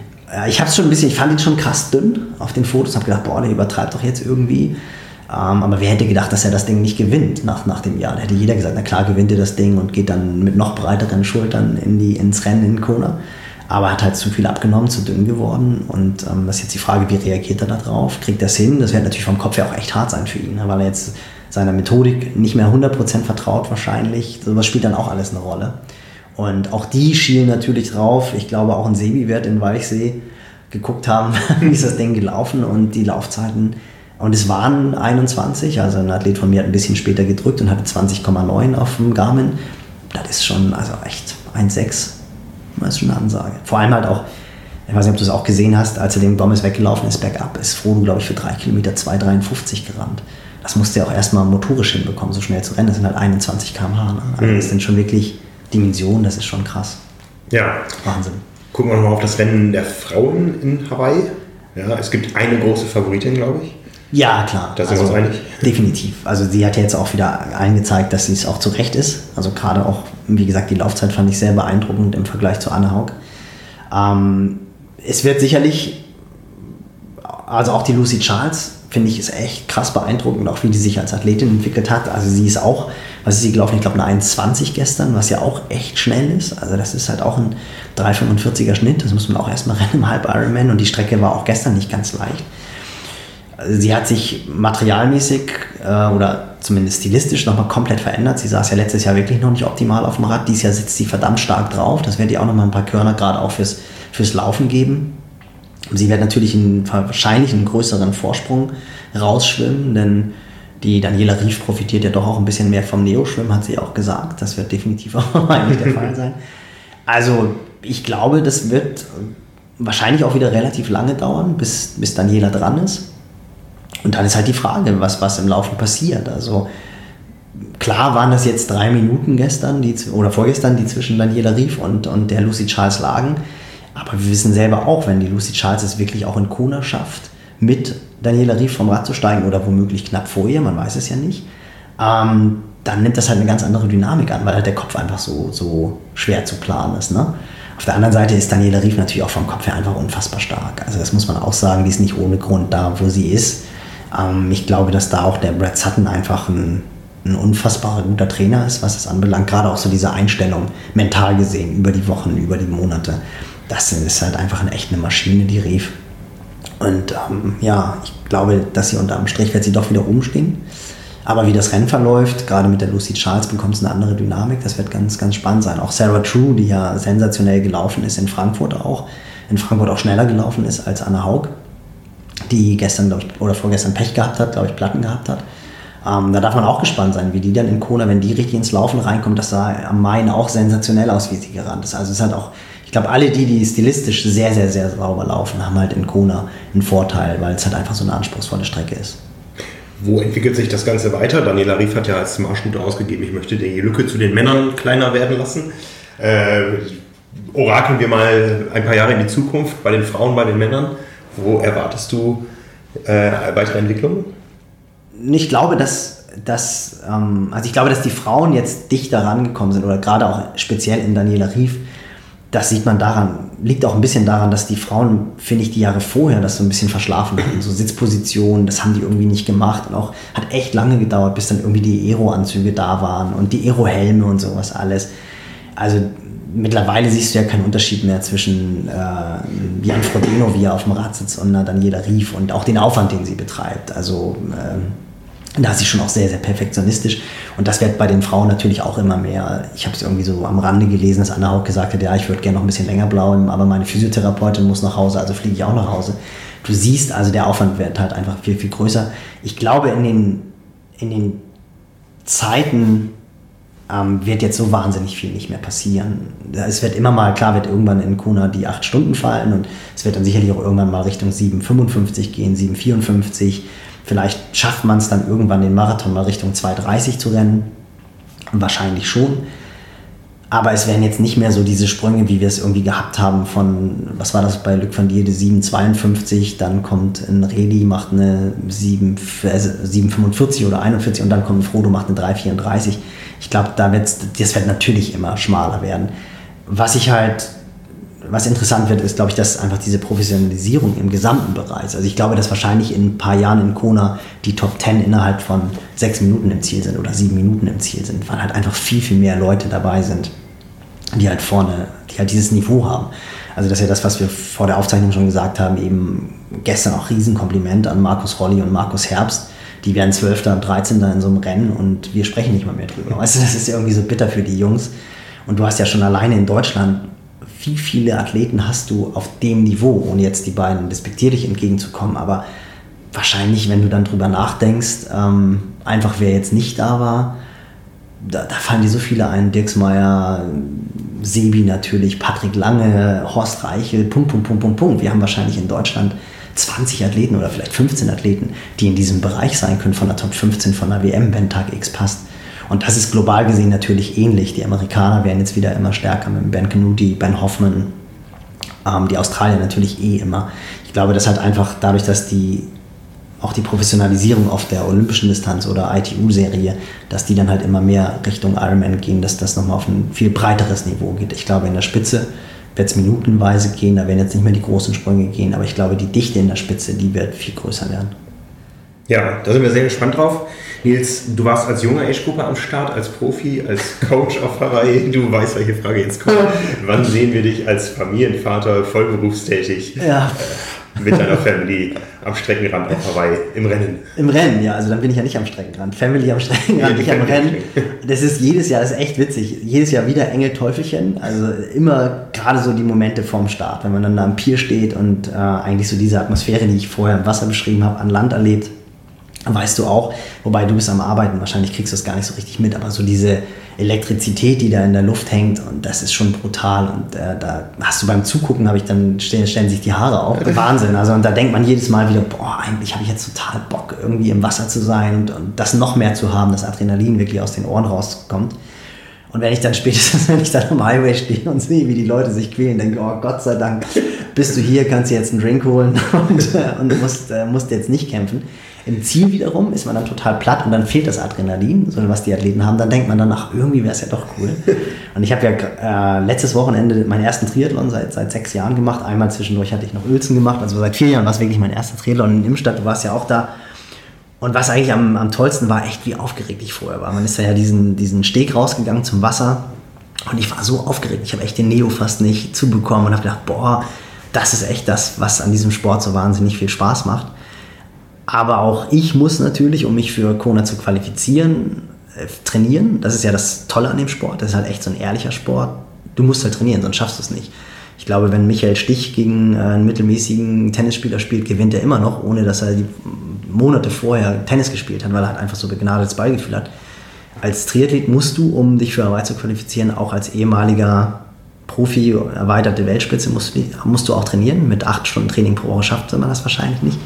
Ich habe es schon ein bisschen, ich fand ihn schon krass dünn auf den Fotos, habe gedacht, boah, der übertreibt doch jetzt irgendwie. Ähm, aber wer hätte gedacht, dass er das Ding nicht gewinnt nach, nach dem Jahr? Da hätte jeder gesagt, na klar gewinnt er das Ding und geht dann mit noch breiteren Schultern in die, ins Rennen in Kona. Aber er hat halt zu viel abgenommen, zu dünn geworden. Und ähm, das ist jetzt die Frage, wie reagiert er da drauf? Kriegt er es hin? Das wird natürlich vom Kopf her auch echt hart sein für ihn, weil er jetzt seiner Methodik nicht mehr hundert Prozent vertraut wahrscheinlich. Sowas spielt dann auch alles eine Rolle. Und auch die schielen natürlich drauf. Ich glaube, auch ein Sebi wird in Walchsee geguckt haben, wie ist das Ding gelaufen und die Laufzeiten. Und es waren einundzwanzig, also ein Athlet von mir hat ein bisschen später gedrückt und hatte zwanzig Komma neun auf dem Garmin. Das ist schon, also echt eins Komma sechs, das ist schon eine Ansage. Vor allem halt auch, ich weiß nicht, ob du es auch gesehen hast, als er den Gomez weggelaufen ist, bergab, ist Frodo, glaube ich, für drei Kilometer zwei Komma dreiundfünfzig gerannt. Das musste er auch erstmal motorisch hinbekommen, so schnell zu rennen. Das sind halt einundzwanzig Kilometer pro Stunde. Ne? Also das sind schon wirklich Dimensionen, das ist schon krass. Ja. Wahnsinn. Gucken wir nochmal auf das Rennen der Frauen in Hawaii. Ja, es gibt eine große Favoritin, glaube ich. Ja, klar. Da sind wir uns einig. Definitiv. Also sie hat ja jetzt auch wieder eingezeigt, dass sie es auch zu Recht ist. Also gerade auch, wie gesagt, die Laufzeit fand ich sehr beeindruckend im Vergleich zu Anne Haug. Ähm, es wird sicherlich, also auch die Lucy Charles, finde ich, ist echt krass beeindruckend, auch wie die sich als Athletin entwickelt hat. Also sie ist auch, was ist sie gelaufen? Ich glaube eine eins zwanzig gestern, was ja auch echt schnell ist. Also das ist halt auch ein drei fünfundvierziger Schnitt, das muss man auch erstmal rennen im Halb-Ironman und die Strecke war auch gestern nicht ganz leicht. Sie hat sich materialmäßig äh, oder zumindest stilistisch nochmal komplett verändert. Sie saß ja letztes Jahr wirklich noch nicht optimal auf dem Rad. Dieses Jahr sitzt sie verdammt stark drauf. Das wird ihr auch nochmal ein paar Körner gerade auch fürs, fürs Laufen geben. Sie wird natürlich einen, wahrscheinlich einen größeren Vorsprung rausschwimmen, denn die Daniela Rief profitiert ja doch auch ein bisschen mehr vom Neoschwimmen, hat sie auch gesagt. Das wird definitiv auch eigentlich der Fall sein. Also ich glaube, das wird wahrscheinlich auch wieder relativ lange dauern, bis, bis Daniela dran ist. Und dann ist halt die Frage, was, was im Laufen passiert. Also klar waren das jetzt drei Minuten gestern die, oder vorgestern, die zwischen Daniela Rief und, und der Lucy Charles lagen. Aber wir wissen selber auch, wenn die Lucy Charles es wirklich auch in Kona schafft, mit Daniela Rief vom Rad zu steigen oder womöglich knapp vor ihr, man weiß es ja nicht, ähm, dann nimmt das halt eine ganz andere Dynamik an, weil halt der Kopf einfach so, so schwer zu planen ist. Ne? Auf der anderen Seite ist Daniela Rief natürlich auch vom Kopf her einfach unfassbar stark. Also das muss man auch sagen, die ist nicht ohne Grund da, wo sie ist. Ähm, ich glaube, dass da auch der Brad Sutton einfach ein, ein unfassbar guter Trainer ist, was das anbelangt. Gerade auch so diese Einstellung, mental gesehen, über die Wochen, über die Monate. Das ist halt einfach eine echte Maschine, die Rief. Und ähm, ja, ich glaube, dass sie unterm Strich wird sie doch wieder rumstehen. Aber wie das Rennen verläuft, gerade mit der Lucy Charles, bekommt es eine andere Dynamik. Das wird ganz, ganz spannend sein. Auch Sarah True, die ja sensationell gelaufen ist in Frankfurt auch, in Frankfurt auch schneller gelaufen ist als Anne Haug, die gestern, glaube ich, oder vorgestern Pech gehabt hat, glaube ich, Platten gehabt hat. Ähm, da darf man auch gespannt sein, wie die dann in Kona, wenn die richtig ins Laufen reinkommt, das sah am Main auch sensationell aus, wie sie gerannt ist. Also es ist halt auch, ich glaube, alle die, die stilistisch sehr, sehr, sehr sauber laufen, haben halt in Kona einen Vorteil, weil es halt einfach so eine anspruchsvolle Strecke ist. Wo entwickelt sich das Ganze weiter? Daniela Rief hat ja als Marschroute ausgegeben, ich möchte die Lücke zu den Männern kleiner werden lassen. Äh, orakeln wir mal ein paar Jahre in die Zukunft bei den Frauen, bei den Männern. Wo erwartest du äh, weitere Entwicklungen? Ich glaube, dass, dass, ähm, also ich glaube, dass die Frauen jetzt dichter rangekommen sind oder gerade auch speziell in Daniela Rief. Das sieht man daran, liegt auch ein bisschen daran, dass die Frauen, finde ich, die Jahre vorher das so ein bisschen verschlafen hatten. So Sitzpositionen, das haben die irgendwie nicht gemacht. Und auch hat echt lange gedauert, bis dann irgendwie die Aero-Anzüge da waren und die Aero-Helme und sowas alles. Also mittlerweile siehst du ja keinen Unterschied mehr zwischen äh, Jan Frodeno, wie er auf dem Rad sitzt, und Daniela Rief und auch den Aufwand, den sie betreibt. Also äh, da ist sie schon auch sehr, sehr perfektionistisch. Und das wird bei den Frauen natürlich auch immer mehr. Ich habe es irgendwie so am Rande gelesen, dass Anne Haug gesagt hat, ja, ich würde gerne noch ein bisschen länger bleiben, aber meine Physiotherapeutin muss nach Hause, also fliege ich auch nach Hause. Du siehst, also der Aufwand wird halt einfach viel, viel größer. Ich glaube, in den, in den Zeiten ähm, wird jetzt so wahnsinnig viel nicht mehr passieren. Es wird immer mal, klar wird irgendwann in Kona die acht Stunden fallen und es wird dann sicherlich auch irgendwann mal Richtung sieben fünfundfünfzig gehen, sieben vierundfünfzig. Vielleicht schafft man es dann irgendwann, den Marathon mal Richtung zwei dreißig zu rennen. Wahrscheinlich schon. Aber es werden jetzt nicht mehr so diese Sprünge, wie wir es irgendwie gehabt haben von, was war das bei Luc van Lierde, sieben zweiundfünfzig, dann kommt ein Redi, macht eine sieben fünfundvierzig oder einundvierzig und dann kommt ein Frodo, macht eine drei vierunddreißig. Ich glaube, da wird's, das wird natürlich immer schmaler werden. Was ich halt Was interessant wird, ist, glaube ich, dass einfach diese Professionalisierung im gesamten Bereich, also ich glaube, dass wahrscheinlich in ein paar Jahren in Kona die Top zehn innerhalb von sechs Minuten im Ziel sind oder sieben Minuten im Ziel sind, weil halt einfach viel, viel mehr Leute dabei sind, die halt vorne, die halt dieses Niveau haben. Also das ist ja das, was wir vor der Aufzeichnung schon gesagt haben, eben gestern auch Riesenkompliment an Markus Rolli und Markus Herbst, die werden Zwölfter und Dreizehnter in so einem Rennen und wir sprechen nicht mal mehr drüber. Weißt du, das ist ja irgendwie so bitter für die Jungs. Und du hast ja schon alleine in Deutschland wie viele Athleten hast du auf dem Niveau, ohne jetzt die beiden despektierlich entgegenzukommen, aber wahrscheinlich, wenn du dann drüber nachdenkst, ähm, einfach wer jetzt nicht da war, da, da fallen dir so viele ein, Dirksmeier, Sebi natürlich, Patrick Lange, Horst Reichel, Punkt, Punkt, Punkt, Punkt, Punkt. Wir haben wahrscheinlich in Deutschland zwanzig Athleten oder vielleicht fünfzehn Athleten, die in diesem Bereich sein können von der Top fünfzehn von der W M, wenn Tag X passt. Und das ist global gesehen natürlich ähnlich. Die Amerikaner werden jetzt wieder immer stärker mit Ben Canuti, Ben Hoffman, ähm, die Australier natürlich eh immer. Ich glaube, das hat einfach dadurch, dass die auch die Professionalisierung auf der olympischen Distanz oder I T U-Serie, dass die dann halt immer mehr Richtung Ironman gehen, dass das nochmal auf ein viel breiteres Niveau geht. Ich glaube, in der Spitze wird es minutenweise gehen, da werden jetzt nicht mehr die großen Sprünge gehen, aber ich glaube, die Dichte in der Spitze, die wird viel größer werden. Ja, da sind wir sehr gespannt drauf. Nils, du warst als junger Age-Gruppe am Start, als Profi, als Coach auf Hawaii. Du weißt, welche Frage jetzt kommt. Wann sehen wir dich als Familienvater vollberufstätig? Ja. Mit deiner Family am Streckenrand auf Hawaii im Rennen. Im Rennen, ja, also dann bin ich ja nicht am Streckenrand. Family am Streckenrand, ja, nicht am Rennen. Das ist jedes Jahr, das ist echt witzig. Jedes Jahr wieder Engel Teufelchen. Also immer gerade so die Momente vorm Start, wenn man dann da am Pier steht und äh, eigentlich so diese Atmosphäre, die ich vorher im Wasser beschrieben habe, an Land erlebt. Weißt du auch, wobei du bist am Arbeiten, wahrscheinlich kriegst du das gar nicht so richtig mit, aber so diese Elektrizität, die da in der Luft hängt, und das ist schon brutal, und äh, da hast du beim Zugucken, habe ich dann, stellen, stellen sich die Haare auf, Wahnsinn, also, und da denkt man jedes Mal wieder, boah, eigentlich habe ich jetzt total Bock, irgendwie im Wasser zu sein und, und das noch mehr zu haben, das Adrenalin wirklich aus den Ohren rauskommt. Und wenn ich dann spätestens, wenn ich dann am Highway stehe und sehe, wie die Leute sich quälen, denke ich, oh Gott sei Dank, bist du hier, kannst du jetzt einen Drink holen und, äh, und musst, äh, musst jetzt nicht kämpfen. Im Ziel wiederum ist man dann total platt und dann fehlt das Adrenalin, so was die Athleten haben. Dann denkt man dann, ach, irgendwie wäre es ja doch cool. Und ich habe ja äh, letztes Wochenende meinen ersten Triathlon seit, seit sechs Jahren gemacht. Einmal zwischendurch hatte ich noch Uelzen gemacht, also seit vier Jahren war es wirklich mein erster Triathlon in Imstadt. Du warst ja auch da. Und was eigentlich am, am tollsten war, echt wie aufgeregt ich vorher war. Man ist ja diesen, diesen Steg rausgegangen zum Wasser und ich war so aufgeregt. Ich habe echt den Neo fast nicht zubekommen und habe gedacht, boah, das ist echt das, was an diesem Sport so wahnsinnig viel Spaß macht. Aber auch ich muss natürlich, um mich für Kona zu qualifizieren, äh, trainieren. Das ist ja das Tolle an dem Sport. Das ist halt echt so ein ehrlicher Sport. Du musst halt trainieren, sonst schaffst du es nicht. Ich glaube, wenn Michael Stich gegen äh, einen mittelmäßigen Tennisspieler spielt, gewinnt er immer noch, ohne dass er die Monate vorher Tennis gespielt hat, weil er halt einfach so begnadetes Ballgefühl hat. Als Triathlet musst du, um dich für Hawaii zu qualifizieren, auch als ehemaliger Profi, erweiterte Weltspitze, musst du, musst du auch trainieren. Mit acht Stunden Training pro Woche schafft man das wahrscheinlich nicht.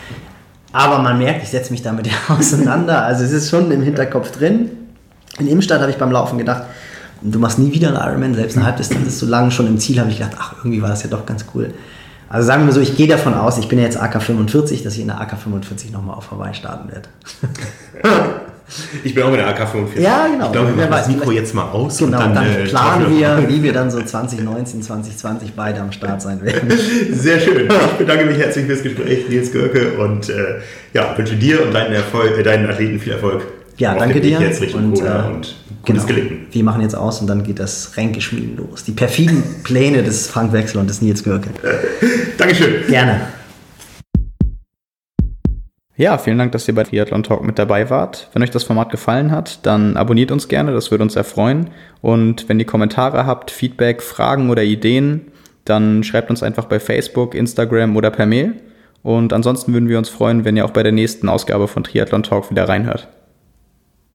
Aber man merkt, ich setze mich damit auseinander. Also es ist schon im Hinterkopf drin. In Imstadt habe ich beim Laufen gedacht, du machst nie wieder einen Ironman, selbst eine Halbdistanz ist so lang. Schon im Ziel habe ich gedacht, ach, irgendwie war das ja doch ganz cool. Also sagen wir so, ich gehe davon aus, ich bin ja jetzt A K fünfundvierzig, dass ich in der A K fünfundvierzig nochmal auf Hawaii starten werde. Ich bin auch mit der A K fünfundvierzig. Ja, genau. Ich glaube, wir machen das Mikro jetzt mal aus. Genau, und dann, dann äh, planen wir, wie wir dann so zwanzig neunzehn, zwanzig zwanzig beide am Start sein werden. Sehr schön. Ich bedanke mich herzlich fürs Gespräch, Nils Görke, und äh, ja, wünsche dir und deinen, Erfolg, äh, deinen Athleten viel Erfolg. Ja, danke dir. Jetzt Richtung und, Kona äh, und gutes genau. Gelingen. Wir machen jetzt aus und dann geht das Ränkeschmieden los. Die perfiden Pläne des Frank Wechsel und des Nils Görke. Dankeschön. Gerne. Ja, vielen Dank, dass ihr bei Triathlon Talk mit dabei wart. Wenn euch das Format gefallen hat, dann abonniert uns gerne, das würde uns erfreuen. Und wenn ihr Kommentare habt, Feedback, Fragen oder Ideen, dann schreibt uns einfach bei Facebook, Instagram oder per Mail. Und ansonsten würden wir uns freuen, wenn ihr auch bei der nächsten Ausgabe von Triathlon Talk wieder reinhört.